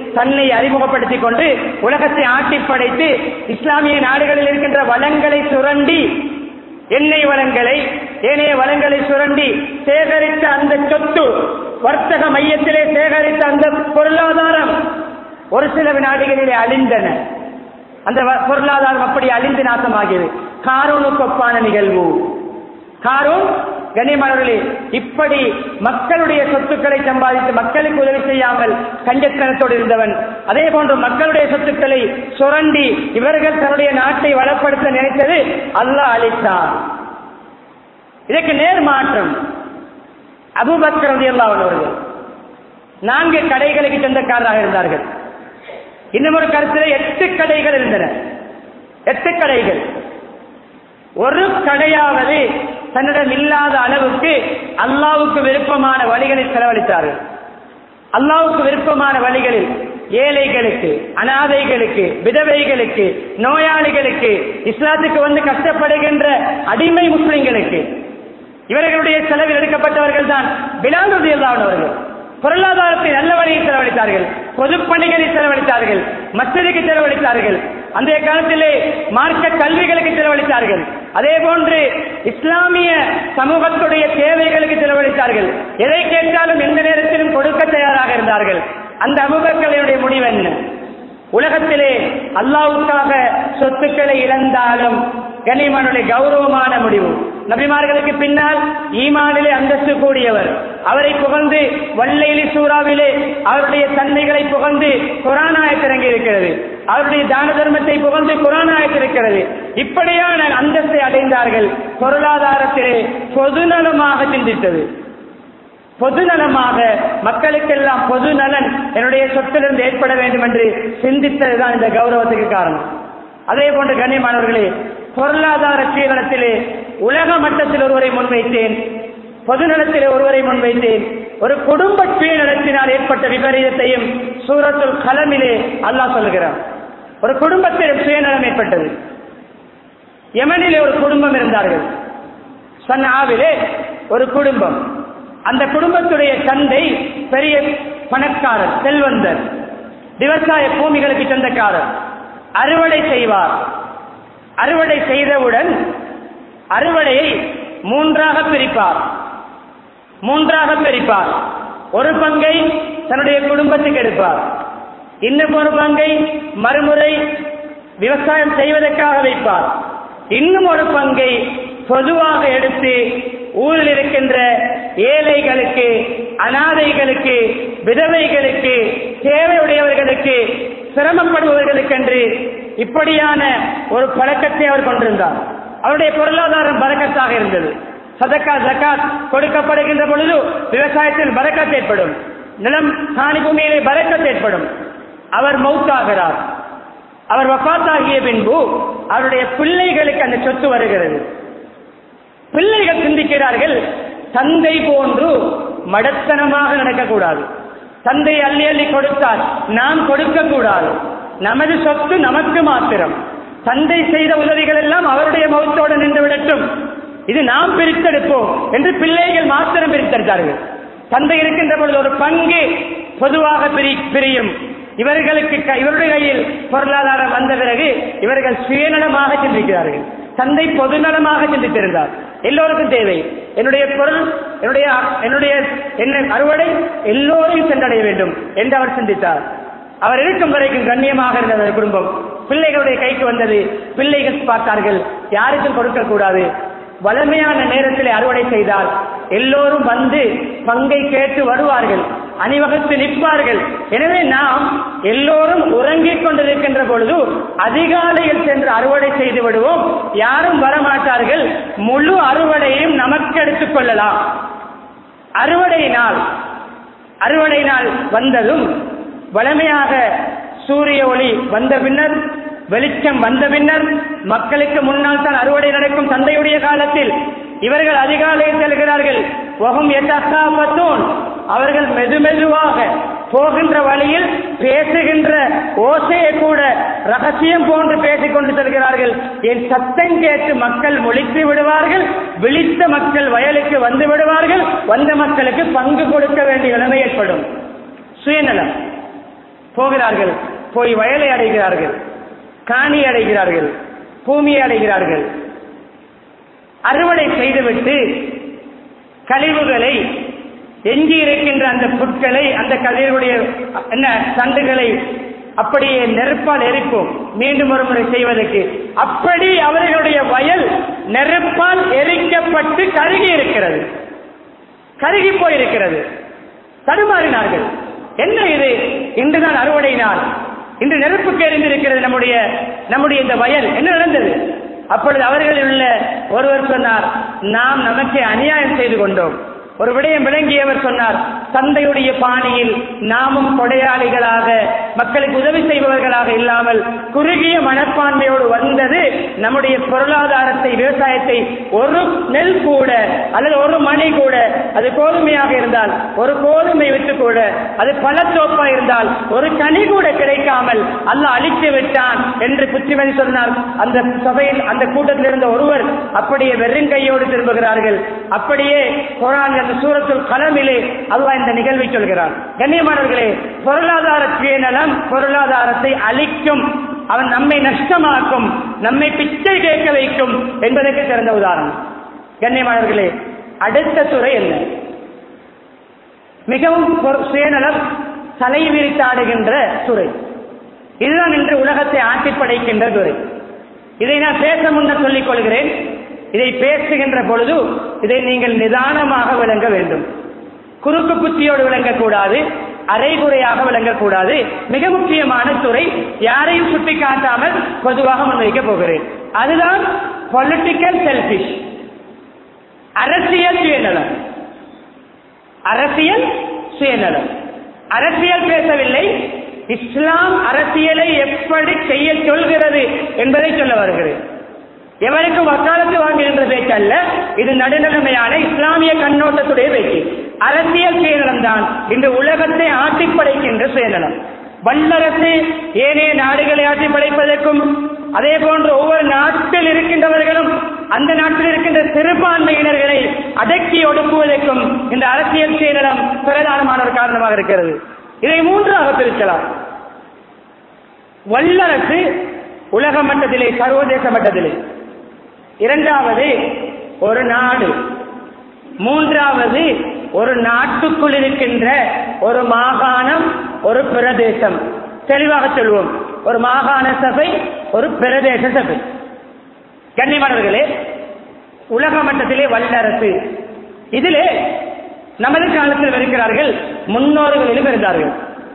தன்னை அறிமுகப்படுத்திக் கொண்டு உலகத்தை ஆட்டி படைத்து இஸ்லாமிய நாடுகளில் இருக்கின்ற வளங்களை சுரண்டி, எண்ணெய் வளங்களை ஏனைய வளங்களை சுரண்டி சேகரித்த அந்த சொத்து, வர்த்தக மையத்திலே சேகரித்த அந்த பொருளாதாரம் ஒரு சில நாடுகளிலே அழிந்தன. அந்த பொருளாதாரம் அப்படி அழிந்து நாசமாகியது. காரூனுக்கு ஒப்பான நிகழ்வு. காரூன் கண்ணியமானவர்களே, இப்படி மக்களுடைய சொத்துக்களை சம்பாதித்து மக்களுக்கு உதவி செய்யாமல் கஞ்சத்தனத்தோடு இருந்தவன். அதே போன்று மக்களுடைய சொத்துக்களை சுரண்டி இவர்கள் தன்னுடைய நாட்டை வளப்படுத்த நினைத்தது அல்லாஹ் அளித்தான். இதற்கு நேர் மாற்றம் அபூபக்கர் ரலியல்லாஹு அன்ஹு அவர்கள் நான்கு கடைகளுக்கு சொந்தக்காரராக இருந்தார்கள். இன்னும் ஒரு கருத்தில் எட்டு கடைகள் இருந்தன. எட்டு கடைகள். ஒரு கடையாவது தன்னிடம் இல்லாத அளவுக்கு அல்லாஹ்வுக்கு விருப்பமான வழிகளில் செலவழித்தார்கள். அல்லாஹ்வுக்கு விருப்பமான வழிகளில் ஏழைகளுக்கு, அனாதைகளுக்கு, விதவைகளுக்கு, நோயாளிகளுக்கு, இஸ்லாத்துக்கு வந்து கஷ்டப்படுகின்ற அடிமை முஸ்லிம்களுக்கு இவர்களுடைய செலவில் எடுக்கப்பட்டவர்கள் தான் பிலால் ரலியல்லாஹு அன்ஹு அவர்கள். பொருளாதாரத்தை நல்ல வழியில் செலவழித்தார்கள், பொதுப்பணிகளில் செலவழித்தார்கள், மஸ்ஜிதுக்கு செலவழித்தார்கள், அன்றைய காலத்திலே மார்க்க கல்விகளுக்கு செலவழித்தார்கள், அதே போன்று இஸ்லாமிய சமூகத்துடைய தேவைகளுக்கு செலவழித்தார்கள். எதை கேட்டாலும் எந்த நேரத்திலும் கொடுக்க தயாராக இருந்தார்கள். அந்த அபூபக்கருடைய முடிவு என்ன? உலகத்திலே அல்லாஹ்வுக்காக சொத்துக்களை இழந்தாலும் கண்ணியமானுடைய கௌரவமான முடிவு. நபிமார்களுக்கு பின்னால் ஈமானிலே அந்தஸ்து கூடியவர், அவரை புகழ்ந்து வல்லைலி சூறாவிலே அவருடைய தன்மைகளை புகழ்ந்து குர்ஆன் ஆயத் இறங்கி இருக்கிறது. அவருடைய தான தர்மத்தை புகழ்ந்து குர்ஆன் ஆயத் இருக்கிறது. இப்படியான அந்தஸ்தை அடைந்தார்கள். பொருளாதாரத்திலே பொதுநலமாக சிந்தித்தது. பொதுநலமாக மக்களுக்கெல்லாம் பொது நலன் என்னுடைய சொத்திலிருந்து ஏற்பட வேண்டும் என்று சிந்தித்ததுதான் இந்த கௌரவத்துக்கு காரணம். அதே போன்று கண்ணியமானவர்களே, பொருளாதார சீரணத்திலே உலக மட்டத்தில் ஒருவரை முன்வைத்தேன், பொதுநலத்திலே ஒருவரை முன்வைத்தேன். ஒரு குடும்ப சுயநலத்தினால் ஏற்பட்ட விபரீதத்தையும் சூரத்துல் கலமிலே அல்லாஹ் சொல்லுகிறார். ஒரு குடும்பத்தில் சுயநலம் ஏற்பட்டது. யமனிலே ஒரு குடும்பம் இருந்தார்கள். சன்ஆவிலே ஒரு குடும்பம். அந்த குடும்பத்துடைய தந்தை பெரிய பணக்காரர், செல்வந்தர், விவசாய பூமிகளுக்கு சொந்தக்காரர். அறுவடை செய்வார். அறுவடை செய்தவுடன் அறுவடையை மூன்றாக பிரிப்பார். மூன்றாக பிரிப்பார். ஒரு பங்கை தன்னுடைய குடும்பத்துக்கு எடுப்பார், இன்னும் ஒரு பங்கை மறுமுறை விவசாயம் செய்வதற்காக வைப்பார், இன்னும் ஒரு பங்கை பொதுவாக எடுத்து ஊரில் இருக்கின்ற ஏழைகளுக்கு, அனாதைகளுக்கு, விதவைகளுக்கு, தேவையுடையவர்களுக்கு, சிரமப்படுபவர்களுக்கென்று இப்படியான ஒரு பழக்கத்தை அவர் கொண்டிருந்தார். அவருடைய பொருளாதாரம் பரக்கத்தாக இருந்தது. சதக்கா ஜகாத் கொடுக்கப்படுகின்ற பொழுது விவசாயத்தில் பரக்கத் ஏற்படும், நிலம் காணி பூமியிலே பரக்கத் ஏற்படும். அவர் மௌத்தாகிறார். அவர் வஃபாத்தாகிய பின்பு அவருடைய பிள்ளைகளுக்கு அந்த சொத்து வருகிறது. பிள்ளைகள் சிந்திக்கிறார்கள், தந்தை போன்று மடத்தனமாக நடக்கக்கூடாது. தந்தை அள்ளி அள்ளி கொடுத்தால் நாம் கொடுக்க கூடாது. நமது சொத்து நமக்கு மாத்திரம். தந்தை செய்த உதவிகள் எல்லாம் அவருடைய மௌத்தோடு நின்று விடட்டும், இது நாம் பிரித்தெடுப்போம் என்று பிள்ளைகள் மாத்திரம் பிரித்தெடுத்தார்கள். தந்தை இருக்கின்ற பொழுது ஒரு பங்கு பொதுவாக பிரியும். இவர்களுக்கு இவருடைய கையில் பொருளாதாரம் வந்த பிறகு இவர்கள் சுயநலமாக சிந்திக்கிறார்கள். தந்தை பொதுநலமாக சிந்தித்திருந்தார். எல்லோருக்கும் தேவை, என்னுடைய பொருள், என்னுடைய என்னுடைய என்ன அறுவடை எல்லோரையும் சென்றடைய வேண்டும் என்று அவர் சிந்தித்தார். அவர் இருக்கும் வரைக்கும் கண்ணியமாக இருந்த குடும்பம் பிள்ளைகளுடைய கைக்கு வந்தது. பிள்ளைகள் பார்த்தார்கள், யாருக்கும் கொடுக்க கூடாது. வளமையான நேரத்தில் அறுவடை செய்தால் எல்லோரும் வந்து பங்கை கேட்டு வருவார்கள், அணிவகுத்து நிற்பார்கள். எனவே நாம் எல்லோரும் உறங்கிக் கொண்டிருக்கின்ற பொழுது அதிகாலையில் சென்று அறுவடை செய்து விடுவோம், யாரும் வரமாட்டார்கள், முழு அறுவடையும் நமக்கு எடுத்துக் கொள்ளலாம். அறுவடை நாள் அறுவடை நாள் வந்ததும் வளமையாக சூரிய ஒளி வந்த பின்னர், வெளிச்சம் வந்த பின்னர், மக்களுக்கு முன்னால் தான் அறுவடை நடக்கும். தந்தையுடைய காலத்தில் இவர்கள் அதிகாலையில் செல்கிறார்கள். வஹும் யதகாஃபதூன், அவர்கள் மெது மெதுவாக போகின்ற வழியில் பேசுகின்ற ஓசையை கூட ரகசியம் போன்று பேசிக் கொண்டு செல்கிறார்கள். என் சத்தம் கேட்டு மக்கள் முழித்து விடுவார்கள், விழித்த மக்கள் வயலுக்கு வந்து விடுவார்கள், வந்த மக்களுக்கு பங்கு கொடுக்க வேண்டிய நிலைமை ஏற்படும். சுயநலம். போகிறார்கள், போய் வயலை அடைகிறார்கள், காணி அடைகிறார்கள், பூமியை அடைகிறார்கள். அறுவடை செய்துவிட்டு கழிவுகளை, எஞ்சி இருக்கின்ற அந்த புட்களை, அந்த கழிவுடைய என்ன தண்டுகளை அப்படியே நெருப்பால் எரிப்போம் மீண்டும் ஒரு முறை செய்வதற்கு. அப்படி அவர்களுடைய வயல் நெருப்பால் எரிக்கப்பட்டு கருகி இருக்கிறது, கருகி போயிருக்கிறது. தடுமாறினார்கள், என்ன இது? இன்றுதான் அறுவடை நாள், இன்று நெருப்புக்கு எரிந்திருக்கிறது நம்முடைய நம்முடைய இந்த வயல், என்ன நடந்தது? அப்பொழுது அவர்களில் உள்ள ஒருவர் சொன்னார், நாம் நமக்கே அநியாயம் செய்து கொண்டோம். ஒரு விடயம் விளங்கியவர் சொன்னார், தந்தையுடைய பாணியில் நாமும் கொடையாளிகளாக மக்களுக்கு உதவி செய்பவர்களாக இல்லாமல் குறுகிய மனப்பான்மையோடு வந்தது நம்முடைய பொருளாதாரத்தை, விவசாயத்தை ஒரு நெல் கூட அல்லது ஒரு மணி கூட, அது கோதுமையாக இருந்தால் ஒரு கோதுமை விட்டு கூட, அது பழத்தோப்பா இருந்தால் ஒரு கனி கூட கிடைக்காமல் அல்லாஹ் அழித்து விட்டான் என்று புத்திமதி சொன்னார். அந்த சபையில், அந்த கூட்டத்தில் இருந்த ஒருவர் அப்படியே வெறுங்கையோடு திரும்புகிறார்கள். அப்படியே குர்ஆன் அந்த சூரத்துல் கலமிலே அல்லாஹ் இந்த நிகழ்வை சொல்கிறார். கண்ணியமானவர்களே, பொருளாதார சுயநலம் பொருளாதாரத்தை அழிக்கும், அவன் நம்மை நஷ்டமாக்கும், நம்மை பிச்சை கேட்க வைக்கும் என்பதற்கு சிறந்த உதாரணம். கண்ணியமானவர்களே, அடுத்த துறை என்ன? மிகவும் சுயநலம் தலை விரித்தாடுகின்ற துறை. இதுதான் இன்று உலகத்தை ஆட்டி படைக்கின்ற துறை. இதை நான் பேச முன்னர் சொல்லிக் கொள்கிறேன். இதை பேசுகின்ற பொழுது இதை நீங்கள் நிதானமாக விளங்க வேண்டும். குறுக்கு புத்தியோடு விளங்கக்கூடாது, அரைகுறையாக விளங்கக்கூடாது. மிக முக்கியமான துறை, யாரையும் சுட்டி காட்டாமல் பொதுவாக முன்வைக்கப் போகிறேன். அதுதான் பொலிட்டிக்கல் செல்ஃபிஷ், அரசியல் சுயநலம். அரசியல் சுயநலம். அரசியல் பேசவில்லை, இஸ்லாம் அரசியலை எப்படி செய்ய சொல்கிறது என்பதை சொல்ல வருகிறேன். எவருக்கு வக்காலத்து வாங்குகின்ற பேச்சு அல்ல, இது நடுநிலைமையான இஸ்லாமிய கண்ணோட்டத்துடைய பேச்சு. அரசியல் சுயநலம் தான் இன்று உலகத்தை ஆட்டி படைக்கின்ற சுயநலம். வல்லரசு ஏனைய நாடுகளை ஆட்டி படைப்பதற்கும், அதே போன்று ஒவ்வொரு நாட்டில் இருக்கின்றவர்களும் அந்த நாட்டில் இருக்கின்ற சிறுபான்மையினர்களை அடக்கி ஒடுக்குவதற்கும் இந்த அரசியல் சுயநலம் பிரதானமான ஒரு காரணமாக இருக்கிறது. இதை மூன்றாக பிரிக்கலாம். வல்லரசு உலக மட்டத்திலே, சர்வதேச மட்டத்திலே. இரண்டாவது ஒரு நாடு. மூன்றாவது ஒரு நாட்டுக்குள் இருக்கின்ற ஒரு மாகாணம், ஒரு பிரதேசம். தெளிவாக சொல்வோம், ஒரு மாகாண சபை, ஒரு பிரதேச சபை. கண்ணியமானவர்களே, உலக மட்டத்திலே வல்லரசு. இதிலே நமது காலத்தில் இருக்கிறார்கள், முன்னோர்களிலும் இருந்தார்கள்.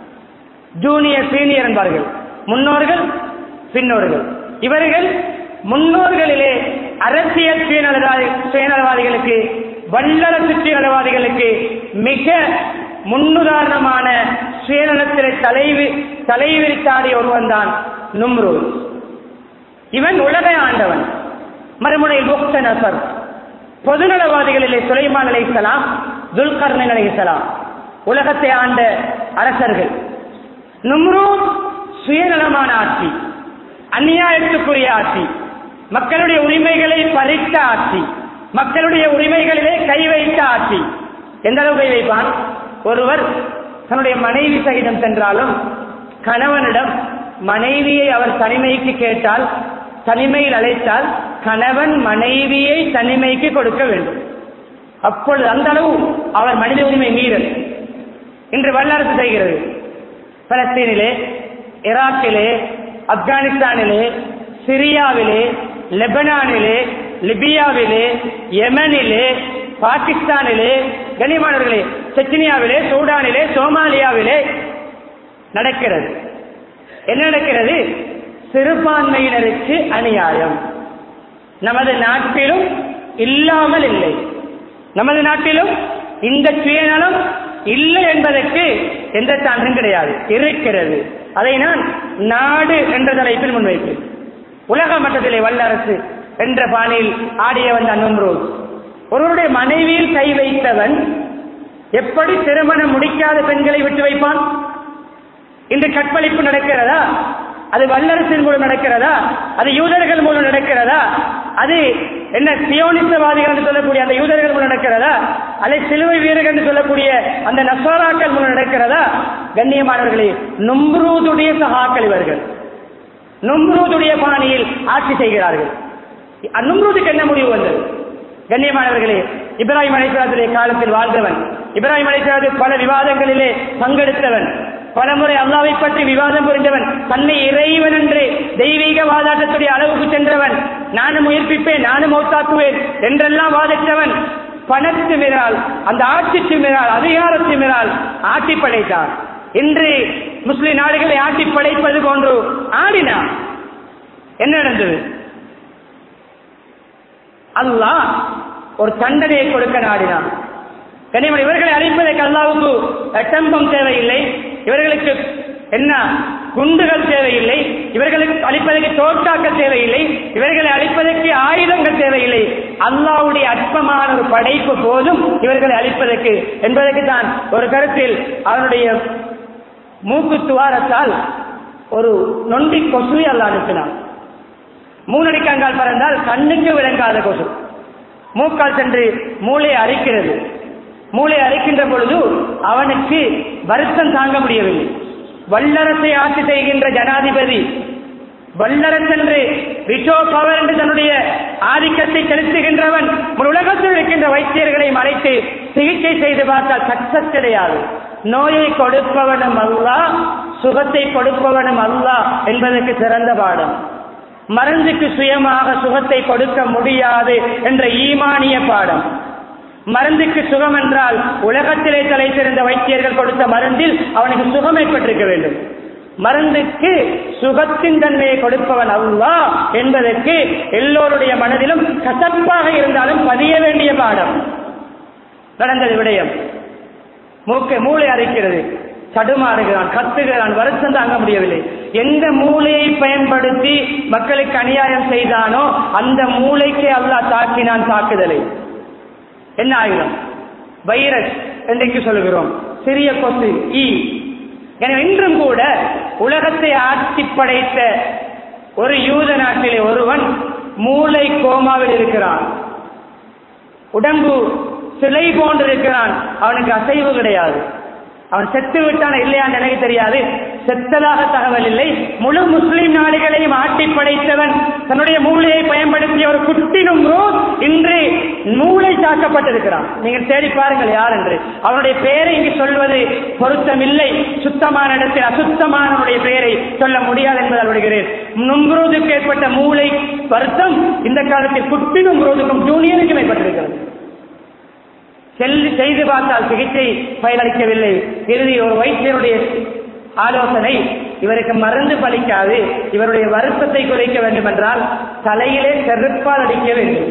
ஜூனியர் சீனியர் என்பார்கள், முன்னோர்கள் பின்னோர்கள். இவர்கள் முன்னோர்களிலே அரசியல் சுயநலவாதி சுயநலவாதிகளுக்கு, வல்லரசு சுயநலவாதிகளுக்கு மிக முன்னுதாரணமான சுயநலத்திலே தலைவி தலைவிரித்தாடிய ஒருவன் தான் நும்ரூத். இவன் உலகை ஆண்டவன். மறுமுனையில் புக்தனசர். பொதுநலவாதிகளிலே சுலைமான் அலைஹிஸ்ஸலாம், துல்கர்னைன் அலைஹிஸ்ஸலாம், உலகத்தை ஆண்ட அரசர்கள். நும்ரூத் சுயநலமான ஆட்சி, அநியாயத்துக்குரிய ஆட்சி, மக்களுடைய உரிமைகளை பறித்த ஆட்சி, மக்களுடைய உரிமைகளிலே கை வைத்த ஆட்சி. எந்த அளவு கை வைப்பான்? ஒருவர் தன்னுடைய மனைவி சகிதம் சென்றாலும் கணவனிடம் மனைவியை அவர் தனிமைக்கு கேட்டால், தனிமையில் அழைத்தால் கணவன் மனைவியை தனிமைக்கு கொடுக்க வேண்டும். அப்பொழுது அந்த அளவு அவர் மனித உரிமை மீறல் இன்று வல்லரசு செய்கிறது. பலஸ்தீனிலே, ஈராக்கிலே, ஆப்கானிஸ்தானிலே, சிரியாவிலே, லெபனானிலே, லிபியாவிலே, யெமனிலே, பாகிஸ்தானிலே, கனிமானவர்களே, செச்னியாவிலே, சூடானிலே, சோமாலியாவிலே நடக்கிறது. என்ன நடக்கிறது? சிறுபான்மையினருக்கு அநியாயம். நமது நாட்டிலும் இல்லாமல் இல்லை. நமது நாட்டிலும் இந்த சுயநலம் இல்லை என்பதற்கு எந்த சான்றும் கிடையாது, இருக்கிறது. அதை நான் நாடு என்ற தலைப்பில் முன்வைத்தேன். உலக மட்டத்திலே வல்லரசு என்ற பாணியில் ஆடிய வந்த நும்ரூத் ஒருவருடைய மனைவியில் கை வைத்தவன் எப்படி திருமணம் முடிக்காத பெண்களை விட்டு வைப்பான்? இன்று கற்பழிப்பு நடக்கிறதா? அது வல்லரசின் மூலம் நடக்கிறதா? அது யூதர்கள் மூலம் நடக்கிறதா? அது என்ன சியோனிசவாதிகள் என்று சொல்லக்கூடிய அந்த யூதர்கள் மூலம் நடக்கிறதா? அல்லது சிலுவை வீரர்கள் என்று சொல்லக்கூடிய அந்த நஸ்ராக்கள் முன் நடக்கிறதா? கண்ணியமானவர்களே, நும்ரூதுடைய சகாக்கள் இவர்கள். நும்ரூதுடைய பாணியில் ஆட்சி செய்கிறார்கள். நும்ரூதுக்கு என்ன முடிவு வந்தது? கண்ணியமானவர்களே, இப்ராஹிம் அலைஹிஸ்ஸலாத்துடைய காலத்தில் வாழ்ந்தவன். இப்ராஹிம் அலைஹிஸ்ஸலாம் பல விவாதங்களிலே பங்கெடுத்தவன், பலமுறை அல்லாஹ்வை பற்றி விவாதம் புரிந்தவன், தன்னை இறைவன் என்று தெய்வீக வாதாட்டத்துடைய அளவுக்கு சென்றவன். நானும் உயிர்ப்பிப்பேன், நானும் மௌத்தாக்குவேன் என்றெல்லாம் வாதிட்டவன். பணத்து மீறால், அந்த ஆட்சிக்கு மீறால், அதிகாரத்து மீறால் ஆட்சி படைத்தான். இன்று முஸ்லிம் நாடுகளை ஆட்சி படைப்பது போன்று ஆடினான். என்ன நடந்தது? அல்லாஹ் ஒரு தண்டனையை கொடுக்க நாடினான். கனிமணி, இவர்களை அழிப்பதற்கு அல்லாஹ்வுக்கு டெம்பம் தேவையில்லை, இவர்களுக்கு என்ன குண்டுகள் தேவையில்லை, இவர்களுக்கு அழிப்பதற்கு தோட்டாக்கள் தேவையில்லை, இவர்களை அழிப்பதற்கு ஆயுதங்கள் தேவையில்லை. அல்லாஹ்வுடைய அற்பமான ஒரு படைப்பு போதும் இவர்களை அழிப்பதற்கு என்பதற்கு தான் ஒரு கருத்தில் அவனுடைய மூக்கு துவாரத்தால் ஒரு நொண்டி கொசுவை அல்லாஹ் அனுப்பினான். மூணடிக்கங்கால் பறந்தால் கண்ணுக்கு விளங்காத கொசு மூக்கால் சென்று மூளையை அரிக்கிறது. மூளை அரிக்கின்ற பொழுது அவனுக்கு வருத்தம் தாங்க முடியவில்லை. வல்லரசை ஆட்சி செய்கின்ற ஜனாதிபதி வல்லரசென்று ரிஷோ பவர் என்று தன்னுடைய ஆதிக்கத்தை செலுத்துகின்றவன் உலகத்தில் இருக்கின்ற வைத்தியர்களை மறைத்து சிகிச்சை செய்து பார்த்தால் சக்சஸ் கிடையாது. நோயை கொடுப்பவனும் அல்லாஹ், சுகத்தை கொடுப்பவனும் அல்லாஹ் என்பதற்கு சிறந்த பாடம். மருந்துக்கு சுயமாக சுகத்தை கொடுக்க முடியாது என்ற ஈமானிய பாடம். மருந்துக்கு சுகம் என்றால் உலகத்திலே தலைத்திருந்த வைத்தியர்கள் கொடுத்த மருந்தில் அவனுக்கு சுகம் ஏற்பட்டிருக்க வேண்டும். மருந்துக்கு சுகத்தின் தன்மையை கொடுப்பவன் அல்லாஹ் என்பதற்கு எல்லோருடைய மனதிலும் கசப்பாக இருந்தாலும் பதிய வேண்டிய பாடம். நடந்தது விடயம். மூக்கை மூளை அரைக்கிறது, தடுமாறுகிறான், கத்துகிறான், வருத்தம் தாங்க முடியவில்லை. எந்த மூளையை பயன்படுத்தி மக்களுக்கு அநியாயம் செய்தானோ அந்த மூளைக்கு அல்லாஹ் தாக்கினான் தாக்குதலை. என்ன ஆயுதம்? வைரஸ் என்று சொல்லுகிறோம், சிறிய கொசு, ஈ. எனவே இன்றும் கூட உலகத்தை ஆட்சி படைத்த ஒரு யூத நாட்டிலே ஒருவன் மூளை கோமாவில் இருக்கிறான், உடம்பு சிலை போன்றிருக்கிறான், அவனுக்கு அசைவு கிடையாது. அவன் செத்து விட்டான இல்லையான்னு எனக்கு தெரியாது, செத்ததாக தகவல் இல்லை. முழு முஸ்லிம் நாடுகளையும் ஆட்டி படைத்தவன் தன்னுடைய மூளையை பயன்படுத்திய ஒரு குட்டினும் இன்று மூளை தாக்கப்பட்டிருக்கிறான். நீங்கள் தேடி பாருங்கள் யார் என்று. அவனுடைய பெயரை இங்கு சொல்வது பொருத்தமில்லை. சுத்தமான இடத்தில் அசுத்தமானவனுடைய பெயரை சொல்ல முடியாது என்பதால் விடுகிறேன். நும்ரூதுக்கு ஏற்பட்ட மூளை வருத்தம் இந்த காலத்தில் குட்டி நும்ரூதுக்கும் ஜூனியருக்கும் ஏற்பட்டிருக்கிறது. செல்லு செய்து பார்த்தால் சிகிச்சை பயனளிக்கவில்லை. இறுதி ஒரு வைத்தியருடைய ஆலோசனை, இவருக்கு மருந்து பலிக்காது, இவருடைய வருத்தத்தை குறைக்க வேண்டும் என்றால் தலையிலே செருப்பால் அடிக்க வேண்டும்.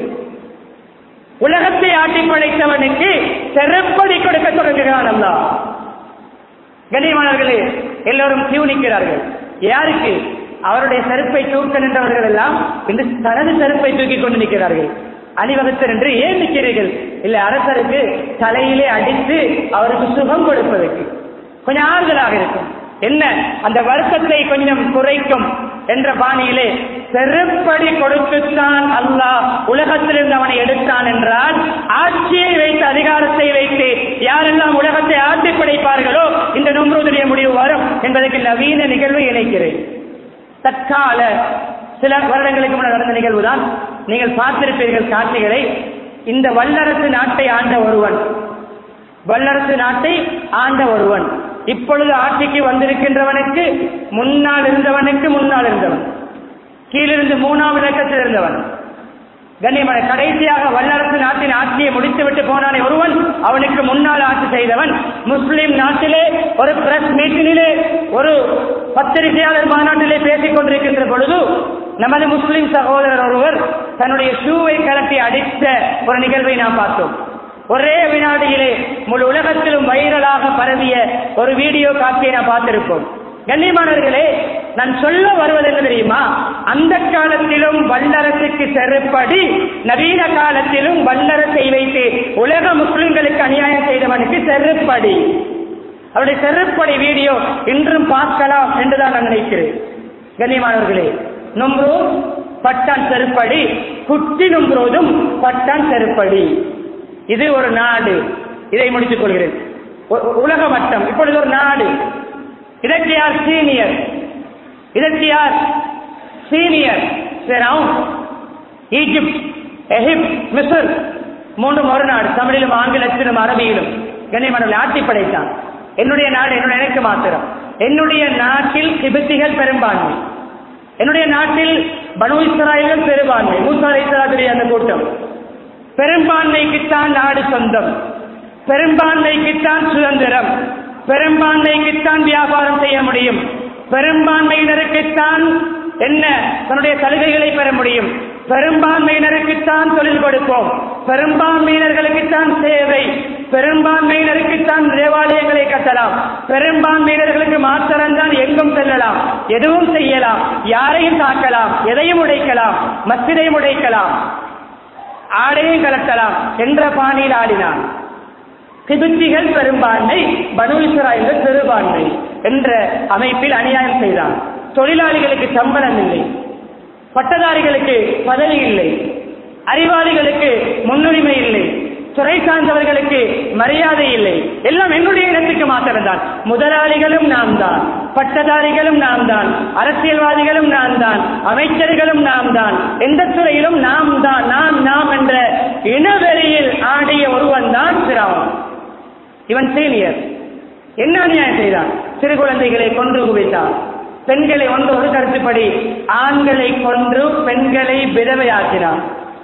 உலகத்தை ஆட்டி படைத்தவனுக்கு செருப்படி கொடுக்க தொடங்குகிறான் அல்லாஹ். கண்ணியமானவர்களே, எல்லோரும் கியூனிக்கிறார்கள். யாருக்கு? அவருடைய செருப்பை தூக்க நின்றவர்கள் எல்லாம் இன்று தனது செருப்பை தூக்கி கொண்டு நிற்கிறார்கள். அணிவகுத்தர் என்று ஏன் நிற்கிறீர்கள்? இல்ல, அரசருக்கு தலையிலே அடித்து அவருக்கு சுகம் கொடுப்பதற்கு கொஞ்சம் ஆறுதலாக இருக்கும். என்ன, அந்த வருத்தத்தை கொஞ்சம் குறைக்கும் என்ற பாணியிலே செருப்படி கொடுத்துத்தான் அல்லாஹ் உலகத்திலிருந்து அவனை எடுத்தான் என்றால், ஆட்சியை வைத்து அதிகாரத்தை வைத்து யாரெல்லாம் உலகத்தை ஆட்டி படைப்பார்களோ இந்த நும்ரூதுடைய முடிவு வரும் என்பதற்கு நவீன நிகழ்வை இணைக்கிறேன். தற்கால சில வருடங்களுக்கு முன்னர் நடந்த நிகழ்வுதான். நீங்கள் பார்த்திருப்பீர்கள் காட்சிகளை. இந்த வல்லரசு நாட்டை ஆண்ட ஒருவன் வல்லரசு நாட்டை ஆண்ட ஒருவன் இப்பொழுது ஆட்சிக்கு வந்திருக்கின்றவனுக்கு முன்னால் இருந்தவனுக்கு முன்னால் இருந்தவன், கீழிருந்து மூணாவது இலக்கத்தில் இருந்தவன், கண்ணியமான கடைசியாக வல்லரசு நாட்டின் ஆட்சியை முடித்துவிட்டு போனானே ஒருவன், அவனுக்கு முன்னால் ஆட்சி செய்தவன். முஸ்லிம் நாட்டிலே ஒரு பிரஸ் மீட்டிலே ஒரு பத்திரிகையாளர் மாநாட்டிலே பேசிக் கொண்டிருக்கின்ற பொழுது நமது முஸ்லிம் சகோதரர் ஒருவர் தன்னுடைய ஷூவை கலட்டி அடித்த ஒரு நிகழ்வை நாம் பார்த்தோம். ஒரே வினாடியிலே முழு உலகத்திலும் வைரலாக பரவிய ஒரு வீடியோ காட்சியை நாம் பார்த்திருப்போம். கண்ணியமானவர்களே, நான் சொல்ல வருவது என்ன தெரியுமா? அந்த காலத்திலும் வல்லரசுக்கு செருப்படி, நவீன காலத்திலும் வல்லரசை வைத்து உலக முஸ்லிம்களுக்கு அநியாயம் செய்தவனுக்கு செருப்படி. அவருடைய செருப்படி வீடியோ இன்றும் பார்க்கலாம் என்றுதான் நான் நினைக்கிறேன். கண்ணியமானவர்களே, நும்ரூத் பட்டான் செருப்படி, குட்டி நும்ரூதும் பட்டான் செருப்படி. இது ஒரு நாடு. இதை முடித்துக் கொள்கிறேன். உலக மட்டம். இப்பொழுது ஒரு நாடு, இதற்கு யார் சீனியர்? இதற்கு யார் சீனியர்? ஈஜிப்ட், எகிப்த், மிஸ்ர், மூன்று ஒரு நாடு. தமிழிலும் ஆங்கிலத்திலும் அரபியிலும் கண்ணியமானவர்களை ஆட்சி படைத்தான். என்னுடைய நாடு என்னுடைய எனக்கு மாத்திரம். என்னுடைய நாட்டில் கிபித்திகள் பெரும்பான்மை, என்னுடைய நாட்டில் பனு இஸ்ராயீல்கள் பெரும்பான்மை. மூசா அலைஹிஸ்ஸலாத்துடைய அந்த கூட்டம். பெரும்பான்மைக்குத்தான் நாடு சொந்தம், பெரும்பான்மைக்குத்தான் சுதந்திரம், பெரும்பான்மைக்குத்தான் வியாபாரம் செய்ய முடியும், பெரும்பான்மையினருக்குத்தான் என்ன தன்னுடைய சலுகைகளை பெற முடியும், பெரும்பான்மையினருக்குத்தான் தொழில் கொடுப்போம், பெரும்பான்மையினர்களுக்குத்தான் சேவை, பெரும்பான்மையினருக்குத்தான் தேவாலயங்களை கட்டலாம், பெரும்பான்மையினர்களுக்கு மாத்திரம்தான் எங்கும் செல்லலாம், எதுவும் செய்யலாம், யாரையும் தாக்கலாம், எதையும் உடைக்கலாம், மஸ்ஜிதையும் உடைக்கலாம், ஆடையும் கலட்டலாம் என்ற பாணியில் ஆடினான். கிபித்திகள் பெரும்பான்மை, பனு இஸ்ராயீல்கள் பெரும்பான்மை என்ற அமைப்பில் அநியாயம் செய்தான். தொழிலாளிகளுக்கு சம்பளம் இல்லை, பட்டதாரிகளுக்கு பதவி இல்லை, அறிவாளிகளுக்கு முன்னுரிமை இல்லை, துறை சார்ந்தவர்களுக்கு மரியாதை இல்லை. எல்லாம் என்னுடைய இடத்துக்கு மாத்திரம்தான். முதலாளிகளும் நாம் தான், பட்டதாரிகளும் நாம் தான், அரசியல்வாதிகளும் நாம் தான், அமைச்சர்களும் நாம் தான், எந்த துறையிலும் நாம் தான், நாம் நாம் என்ற இனவெறியில் ஆடிய ஒருவன் தான் ஃபிரௌன். இவன் சீனியர். என்ன அநியாயம் செய்தான்? சிறு குழந்தைகளை கொன்று குவித்தான். பெண்களை ஒன்று ஒரு கருத்துப்படி ஆண்களை கொன்று பெண்களை விதவையாக்கினான்,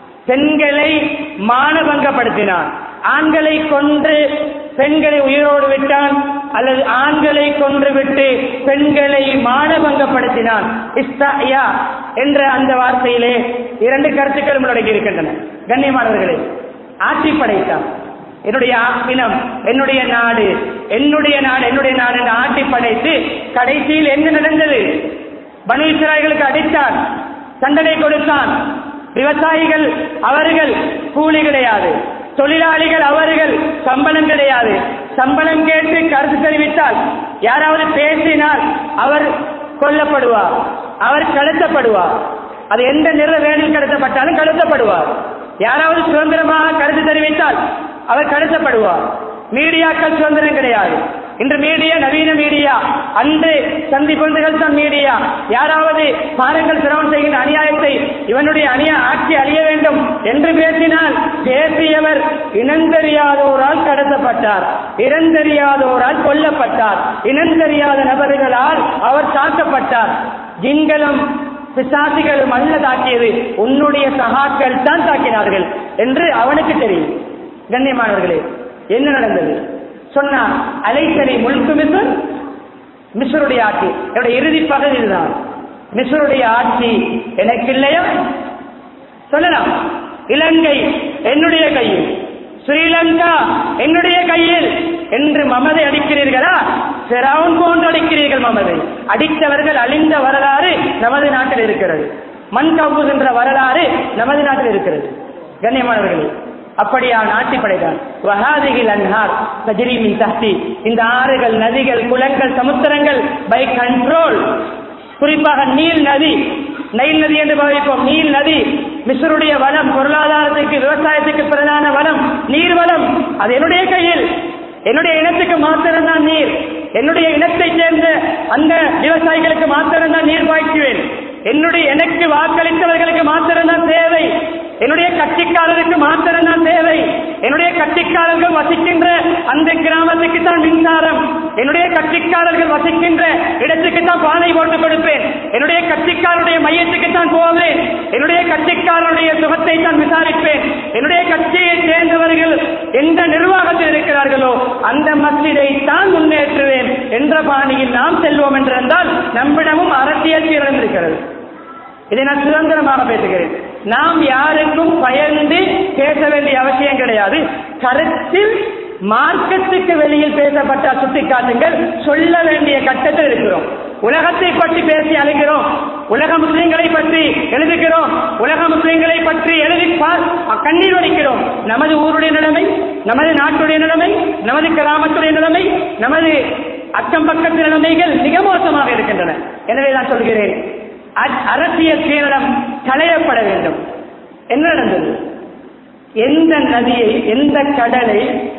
பெண்களை மானபங்கப்படுத்தினான், ஆண்களை கொன்று பெண்களை உயிரோடு விட்டான், அல்லது ஆண்களை கொன்று விட்டு பெண்களை மானபங்கப்படுத்தினான். இஸ்தாயா என்ற அந்த வார்த்தையிலே இரண்டு கருத்துக்களும் அடங்கி இருக்கின்றன. கண்ணியமானவர்களே, ஆட்சி படைத்தான். என்னுடைய இனம், என்னுடைய நாடு, என்னுடைய நாடு, என்னுடைய நாடு என்று ஆட்சி படைத்து கடைசியில் என்ன நடந்தது? பனு இஸ்ராயீலுக்கு அடித்தான், தண்டனை கொடுத்தான். விவசாயிகள் அவர்கள் கூலி கிடையாது, தொழிலாளிகள் அவர்கள் சம்பளம் கிடையாது. சம்பளம் கேட்டு கருத்து தெரிவித்தால், யாராவது பேசினால் அவர் கொல்லப்படுவார், அவர் கடத்தப்படுவார். அது எந்த நிற வேணில் கடத்தப்பட்டாலும் கடத்தப்படுவார். யாராவது சுதந்திரமாக கருத்து தெரிவித்தால் அவர் கடத்தப்படுவார். மீடியாக்கள் சுதந்திரம் கிடையாது. இன்று மீடியா நவீன மீடியா, அன்று சந்தி பொந்துகள் தான் மீடியா. யாராவது பாருங்கள் சிரமம் செய்கின்ற அநியாயத்தை, இவனுடைய அநியா ஆட்சி அழிய வேண்டும் என்று பேசினால் பேசியவர் இனந்தெரியாதோரால் கடத்தப்பட்டார், இனந்தெரியாதோரால் கொல்லப்பட்டார், இனந்தெரியாத நபர்களால் அவர் தாக்கப்பட்டார். ஜின்களும் பிசாசிகளும் அல்ல தாக்கியது, உன்னுடைய சகாக்கள் தான் தாக்கினார்கள் என்று அவனுக்கு தெரியும். கண்ணியமானவர்களே, என்ன நடந்தது சொன்னார். அலைசரி முல்கு மிஸ்ர், மிஸ்ருடைய ஆட்சி என்னுடைய இறுதி பகுதியில் தான். மிஸ்ருடைய ஆட்சி எனக்கு இல்லையா சொல்லலாம். இலங்கை என்னுடைய கையில், ஸ்ரீலங்கா என்னுடைய கையில் என்று மமதை அடிக்கிறீர்களா? ஃபிரௌன் போன்று அடிக்கிறீர்கள். மமதை அடித்தவர்கள் அழிந்த வரலாறு நமது நாட்டில் இருக்கிறது. மண் கவுகின்ற வரலாறு நமது நாட்டில் இருக்கிறது. கண்ணியமானவர்களே, அப்படியான ஆட்சி படைத்தான். வஹாதிகில் அன்ஹார் தஜ்ரி மின் தஹ்தி, இந்த ஆறுகள், நதிகள், குளங்கள், சமுத்திரங்கள் பை கண்ட்ரோல். குறிப்பாக நீல் நதி, நைல் நதி என்று பாவிப்போம். நீல் நதி மிஸ்ருடைய வளம், பொருளாதாரத்துக்கு, விவசாயத்துக்கு பிரதான வளம் நீர் வளம். அது என்னுடைய கையில். என்னுடைய இனத்துக்கு மாத்திரம்தான் நீர், என்னுடைய இனத்தை சேர்ந்த அந்த விவசாயிகளுக்கு மாத்திரம்தான் நீர் பாய்ச்சுவேன். என்னுடைய எனக்கு வாக்களித்தவர்களுக்கு மாத்திரம்தான் தேவை, என்னுடைய கட்சிக்காரருக்கு மாத்திரம்தான் தேவை. என்னுடைய கட்சிக்காரர்கள் வசிக்கின்ற அந்த கிராமத்துக்கு தான் மின்சாரம், என்னுடைய கட்சிக்காரர்கள் வசிக்கின்ற இடத்துக்கு தான் பானை போட்டு கொடுப்பேன், என்னுடைய கட்சிக்காரருடைய மையத்துக்கு தான் போவேன், என்னுடைய கட்சிக்காரருடைய சுகத்தை தான் விசாரிப்பேன், என்னுடைய கட்சியை சேர்ந்தவர்கள் எந்த நிர்வாகத்தில் இருக்கிறார்களோ அந்த மஸ்ஜிதை தான் முன்னேற்றுவேன் என்ற பாணியில் நாம் செல்வோம் என்றிருந்தால் நம்மிடமும் அரசியல் திறந்திருக்கிறது. இதை நான் சுதந்திரமாக பேசுகிறேன். நாம் யாருக்கும் பயந்து பேச வேண்டிய அவசியம் கிடையாது. கருத்தில் மார்க்கத்துக்கு வெளியில் பேசப்பட்ட சுட்டிக்காட்டுங்கள், சொல்ல வேண்டிய கட்டத்தில் இருக்கிறோம். உலகத்தை பற்றி பேசி அழைக்கிறோம், உலக முஸ்லிம்களை பற்றி எழுதுகிறோம், உலக முஸ்லிம்களை பற்றி எழுதி கண்ணீர் வடிக்கிறோம். நமது ஊருடைய நிலைமை, நமது நாட்டுடைய நிலைமை, நமது கிராமத்துடைய நிலைமை, நமது அக்கம் பக்கத்து நிலைமைகள் மிக மோசமாக இருக்கின்றன. எனவே நான் சொல்கிறேன், அரசியல் சீரடம் களையப்பட வேண்டும். என்ன நடந்தது? எந்த நதியை, எந்த கடலை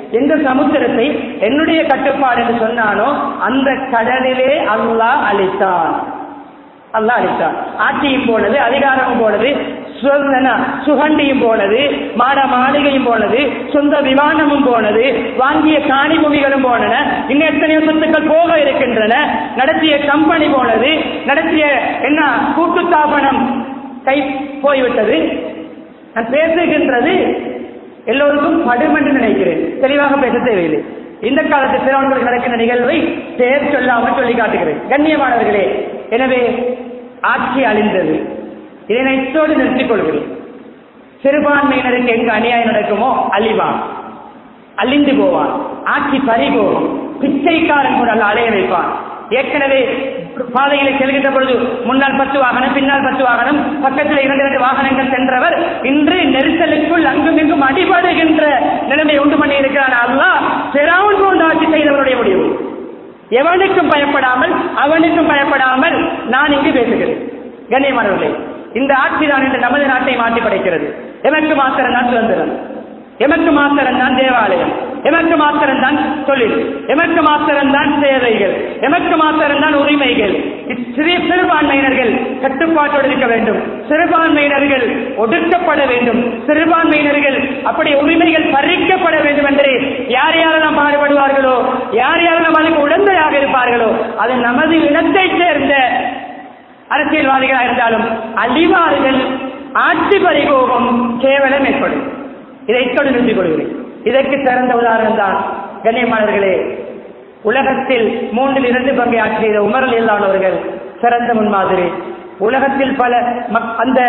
எந்த சமுத்திரத்தை என்னுடைய கட்டுப்பாடு என்று சொன்னானோ அந்த கடலிலே அல்லாஹ் அழித்தான். அல்லாஹ் அழித்தான். ஆட்சியும் போனது, அதிகாரமும் போனது, சுகண்டியும் போனது, மாட மாளிகையும் போனது, சொந்த விமானமும் போனது, வாங்கிய காணி பூமிகளும் போனன, இன்னும் எத்தனையோ சொத்துக்கள் போக இருக்கின்றன, நடத்திய கம்பெனி போனது, நடத்திய என்ன கூட்டுத்தாபனம் கை போய்விட்டது. நான் பேசுகின்றது எல்லோருக்கும் படும் என்று நினைக்கிறேன், தெளிவாக பேச தேவையில்லை. இந்த காலத்து சிறவன்கள் நடக்கின்ற நிகழ்வை பெயர் சொல்லாமல் சொல்லி காட்டுகிறேன். கண்ணியமானவர்களே, எனவே ஆட்சி அழிந்தது. இதை நான் இத்தோடு நிறுத்திக் கொள்கிறேன். சிறுபான்மையினருக்கு எங்கு அநியாயம் நடக்குமோ அழிவான், அழிந்து போவான், ஆட்சி பறிபோகும், பிச்சைக்காரன் கூட அல்ல அலைய வைப்பான். ஏற்கனவே பாதையில செல்கின்ற பொழுது முன்னால் பத்து வாகனம், பின்னால் பத்து வாகனம், பக்கத்தில் இரண்டு இரண்டு வாகனங்கள் சென்றவர் இன்று நெரிசலுக்குள் அங்கும் இங்கும் அடிபடுகின்ற நிலைமை உண்டு பண்ணி இருக்கிறான். அல்லாஹ் பிறவுன் போன்ற ஆட்சி செய்தவருடைய முடிவு. எவனுக்கும் பயப்படாமல் அவனுக்கும் பயப்படாமல் நான் இங்கு பேசுகிறேன். கண்ணியமானவர்களே, இந்த ஆட்சி தான் என்று நமது நாட்டை மாற்றி படைக்கிறது. எமக்கு மாத்திரம் தான் சுதந்திரம், எமக்கு மாத்திரம் தான் தேவாலயம், எமக்கு மாத்திரம் தான் தொழில், எமக்கு மாத்திரம் தான் சேவைகள், எமக்கு மாத்திரம் தான் உரிமைகள். சிறிய சிறுபான்மையினர்கள் கட்டுப்பாட்டோடு இருக்க வேண்டும், சிறுபான்மையினர்கள் ஒடுக்கப்பட வேண்டும், சிறுபான்மையினர்கள் அப்படி உரிமைகள் பறிக்கப்பட வேண்டும் என்று யார் யாரெல்லாம் பாடுபடுவார்களோ, யார் யாரெல்லாம் அதுக்கு உடந்தையாக இருப்பார்களோ அது நமது இனத்தை சேர்ந்த அரசியல்வாதிகளாக இருந்தாலும் அழிவார்கள், ஆட்சி பறிபோகம், கேவலம் ஏற்படும். இதை இத்தோடு நிறுத்திக் கொள்கிறேன். இதற்கு சிறந்த உதாரணம் தான் கண்ணியமானவர்களே, உலகத்தில் மூன்றில் இரண்டு பங்கை ஆட்சி செய்த உமர் ரலியல்லாஹு சிறந்த முன்மாதிரி. உலகத்தில் பல அந்த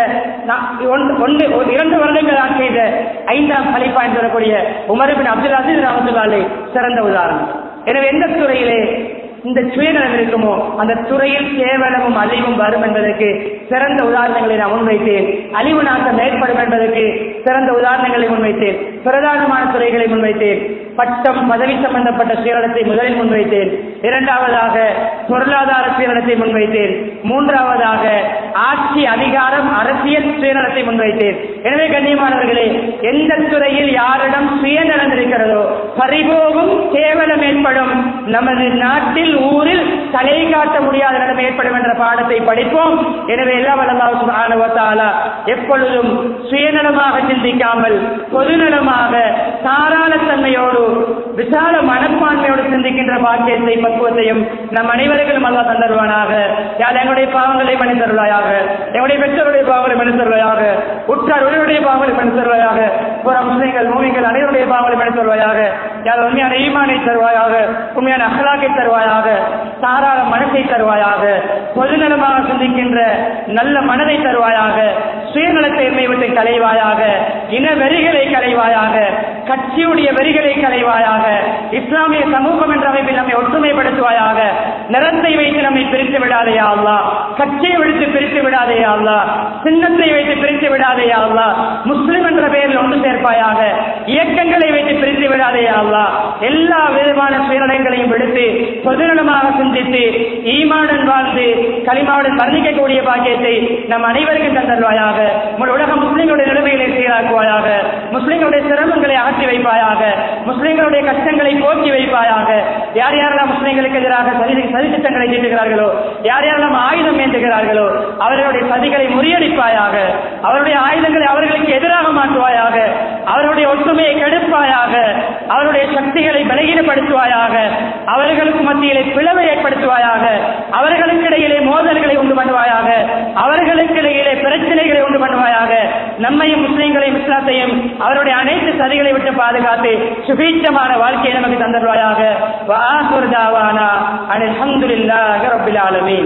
இரண்டு வருடங்கள் ஆட்சி செய்த ஐந்தாம் கலீஃபா என்று சொல்லக்கூடிய உமர் இப்னு அப்துல் அஸீஸ் ரஹ்மத்துல்லாஹி அலைஹி சிறந்த உதாரணம். எனவே எந்த துறையிலே இந்த சுயநலம் இருக்குமோ அந்த துறையில் கேவலமும் அழிவும் வரும் என்பதற்கு சிறந்த உதாரணங்களை நான் முன்வைத்தேன். அழிவு நாட்டம் ஏற்படும் என்பதற்கு சிறந்த உதாரணங்களை முன்வைத்தேன். பிரதானமான துறைகளை முன்வைத்தேன். பட்டம் பதவி சம்பந்தப்பட்ட சீரழத்தை முதலில் முன்வைத்தேன். இரண்டாவதாக பொருளாதார சீரழத்தை முன்வைத்தேன். மூன்றாவதாக ஆட்சி அதிகாரம் அரசியல் சுயநலத்தை முன்வைத்தேன். எனவே கண்ணியமானவர்களே, எந்த துறையில் யாரிடம் சுயநலம் இருக்கிறதோ பறிபோகும், கேவலம் ஏற்படும். நமது நாட்டில் ஊரில் தலை காட்ட முடியாத நிலைமை ஏற்படும் என்ற பாடத்தை படிப்போம். எனவே எல்லாம் அல்லாஹ் சுப்ஹானஹு வ தஆலா எப்பொழுதும் சுயநலமாக சிந்திக்காமல் பொதுநலமாக தாராளத்தன்மையோடு விசால மனப்பான்மையோடு சிந்திக்கின்ற பாக்கியத்தை பக்குவத்தையும் நம் அனைவருக்கும் அல்லாஹ் தந்தருவானாக. யார் எங்களுடைய பாவங்களை மன்னித்து தருவாயாக, எங்களுடைய பெற்றோருடைய பாவங்களை மன்னித்து தருவாயாக, உற்றார் உறவுடைய பாவங்களை மன்னித்து தருவாயாக, புற முஸ்லிம்கள் மூமின்கள் அனைவருடைய பாவங்களை மன்னித்து தருவாயாக. யார் உண்மையான ஈமானை தருவாயாக, உண்மையான அஹ்லாக்கை தருவாயாக, தாராள மனத்தை தருவாயாக, பொதுநலமாக சிந்திக்கின்ற நல்ல மனதை தருவாயாக, சுயநலத்தை விட்டு களைவாயாக, இன வெறிகளை களைவாயாக, கட்சியுடைய வெறிகளை களைவாயாக, இஸ்லாமிய சமூகம் என்ற அமைப்பில் நம்மை ஒற்றுமைப்படுத்துவாயாக. நிறத்தை வைத்து நம்மை பிரித்து விடாதையா அல்லாஹ், கட்சியை விடுத்து பிரித்து விடாதையா அல்லாஹ், சின்னத்தை வைத்து பிரித்து விடாதையா அல்லாஹ், முஸ்லிம் என்ற பெயரில் ஒன்று சேர்ப்பாயாக. இயக்கங்களை வைத்து பிரித்து விடாதையா அல்லாஹ், எல்லா விதமான சுயநலங்களையும் விடுத்து பொதுநலமாக சிந்தித்து ஈமானுடன் வாழ்ந்து கலிமாவுடன் மரணிக்கக்கூடிய பாக்கியத்தை நம் அனைவருக்கும் தந்தருவாயாக. உலக முஸ்லிம்களுடைய நிலைமைகளை சீராக்குவாயாக, முஸ்லிம்களுடைய சிரமங்களை அகற்றி வைப்பாயாக, முஸ்லிம்களுடைய கஷ்டங்களை போக்கி வைப்பாயாக. யார் யாரெல்லாம் முஸ்லிம்களுக்கு எதிராக சதி சதித்திட்டங்களை தீட்டுகிறார்களோ, யார் யாரெல்லாம் ஆயுதம் ஏந்துகிறார்களோ அவர்களுடைய சதிகளை முறியடிப்பாயாக, அவருடைய ஆயுதங்களை அவர்களுக்கு எதிராக மாற்றுவாயாக, அவருடைய ஒற்றுமையை கெடுப்பாயாக, அவருடைய சக்திகளை பலகீனப்படுத்துவாயாக, அவர்களுக்கு மத்தியிலே பிளவை ஏற்படுத்துவாயாக, அவர்களுக்கு இடையிலே மோதல்களை உண்டு பண்ணுவாயாக, அவர்களுக்கு இடையிலே பிரச்சனைகளை உண்டு பண்ணுவாயாக. நம்மையும் முஸ்லிம்களையும் இஸ்லாத்தையும் அவருடைய அனைத்து சதிகளை விட்டு பாதுகாத்து சுபீட்சமான வாழ்க்கையை நமக்கு தந்தருவாயாக. வஆகிரு தஅவானா அனில் ஹம்துலில்லாஹி ரப்பில் ஆலமீன்.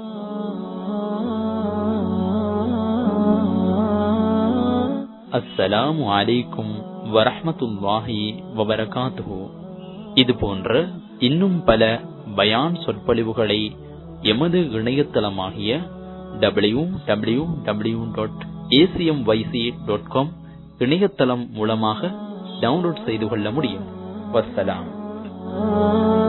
அஸ்ஸலாமு அலைக்கும் வரஹ்மத்துல்லாஹி வபரகாத்துஹு. இது போன்ற இன்னும் பல பயான் சொற்பொழிவுகளை எமது இணையதளமாகிய W W W dot ACMYC dot com இணையதளம் மூலமாக டவுன்லோட் செய்து கொள்ள முடியும். வஸ்ஸலாம்.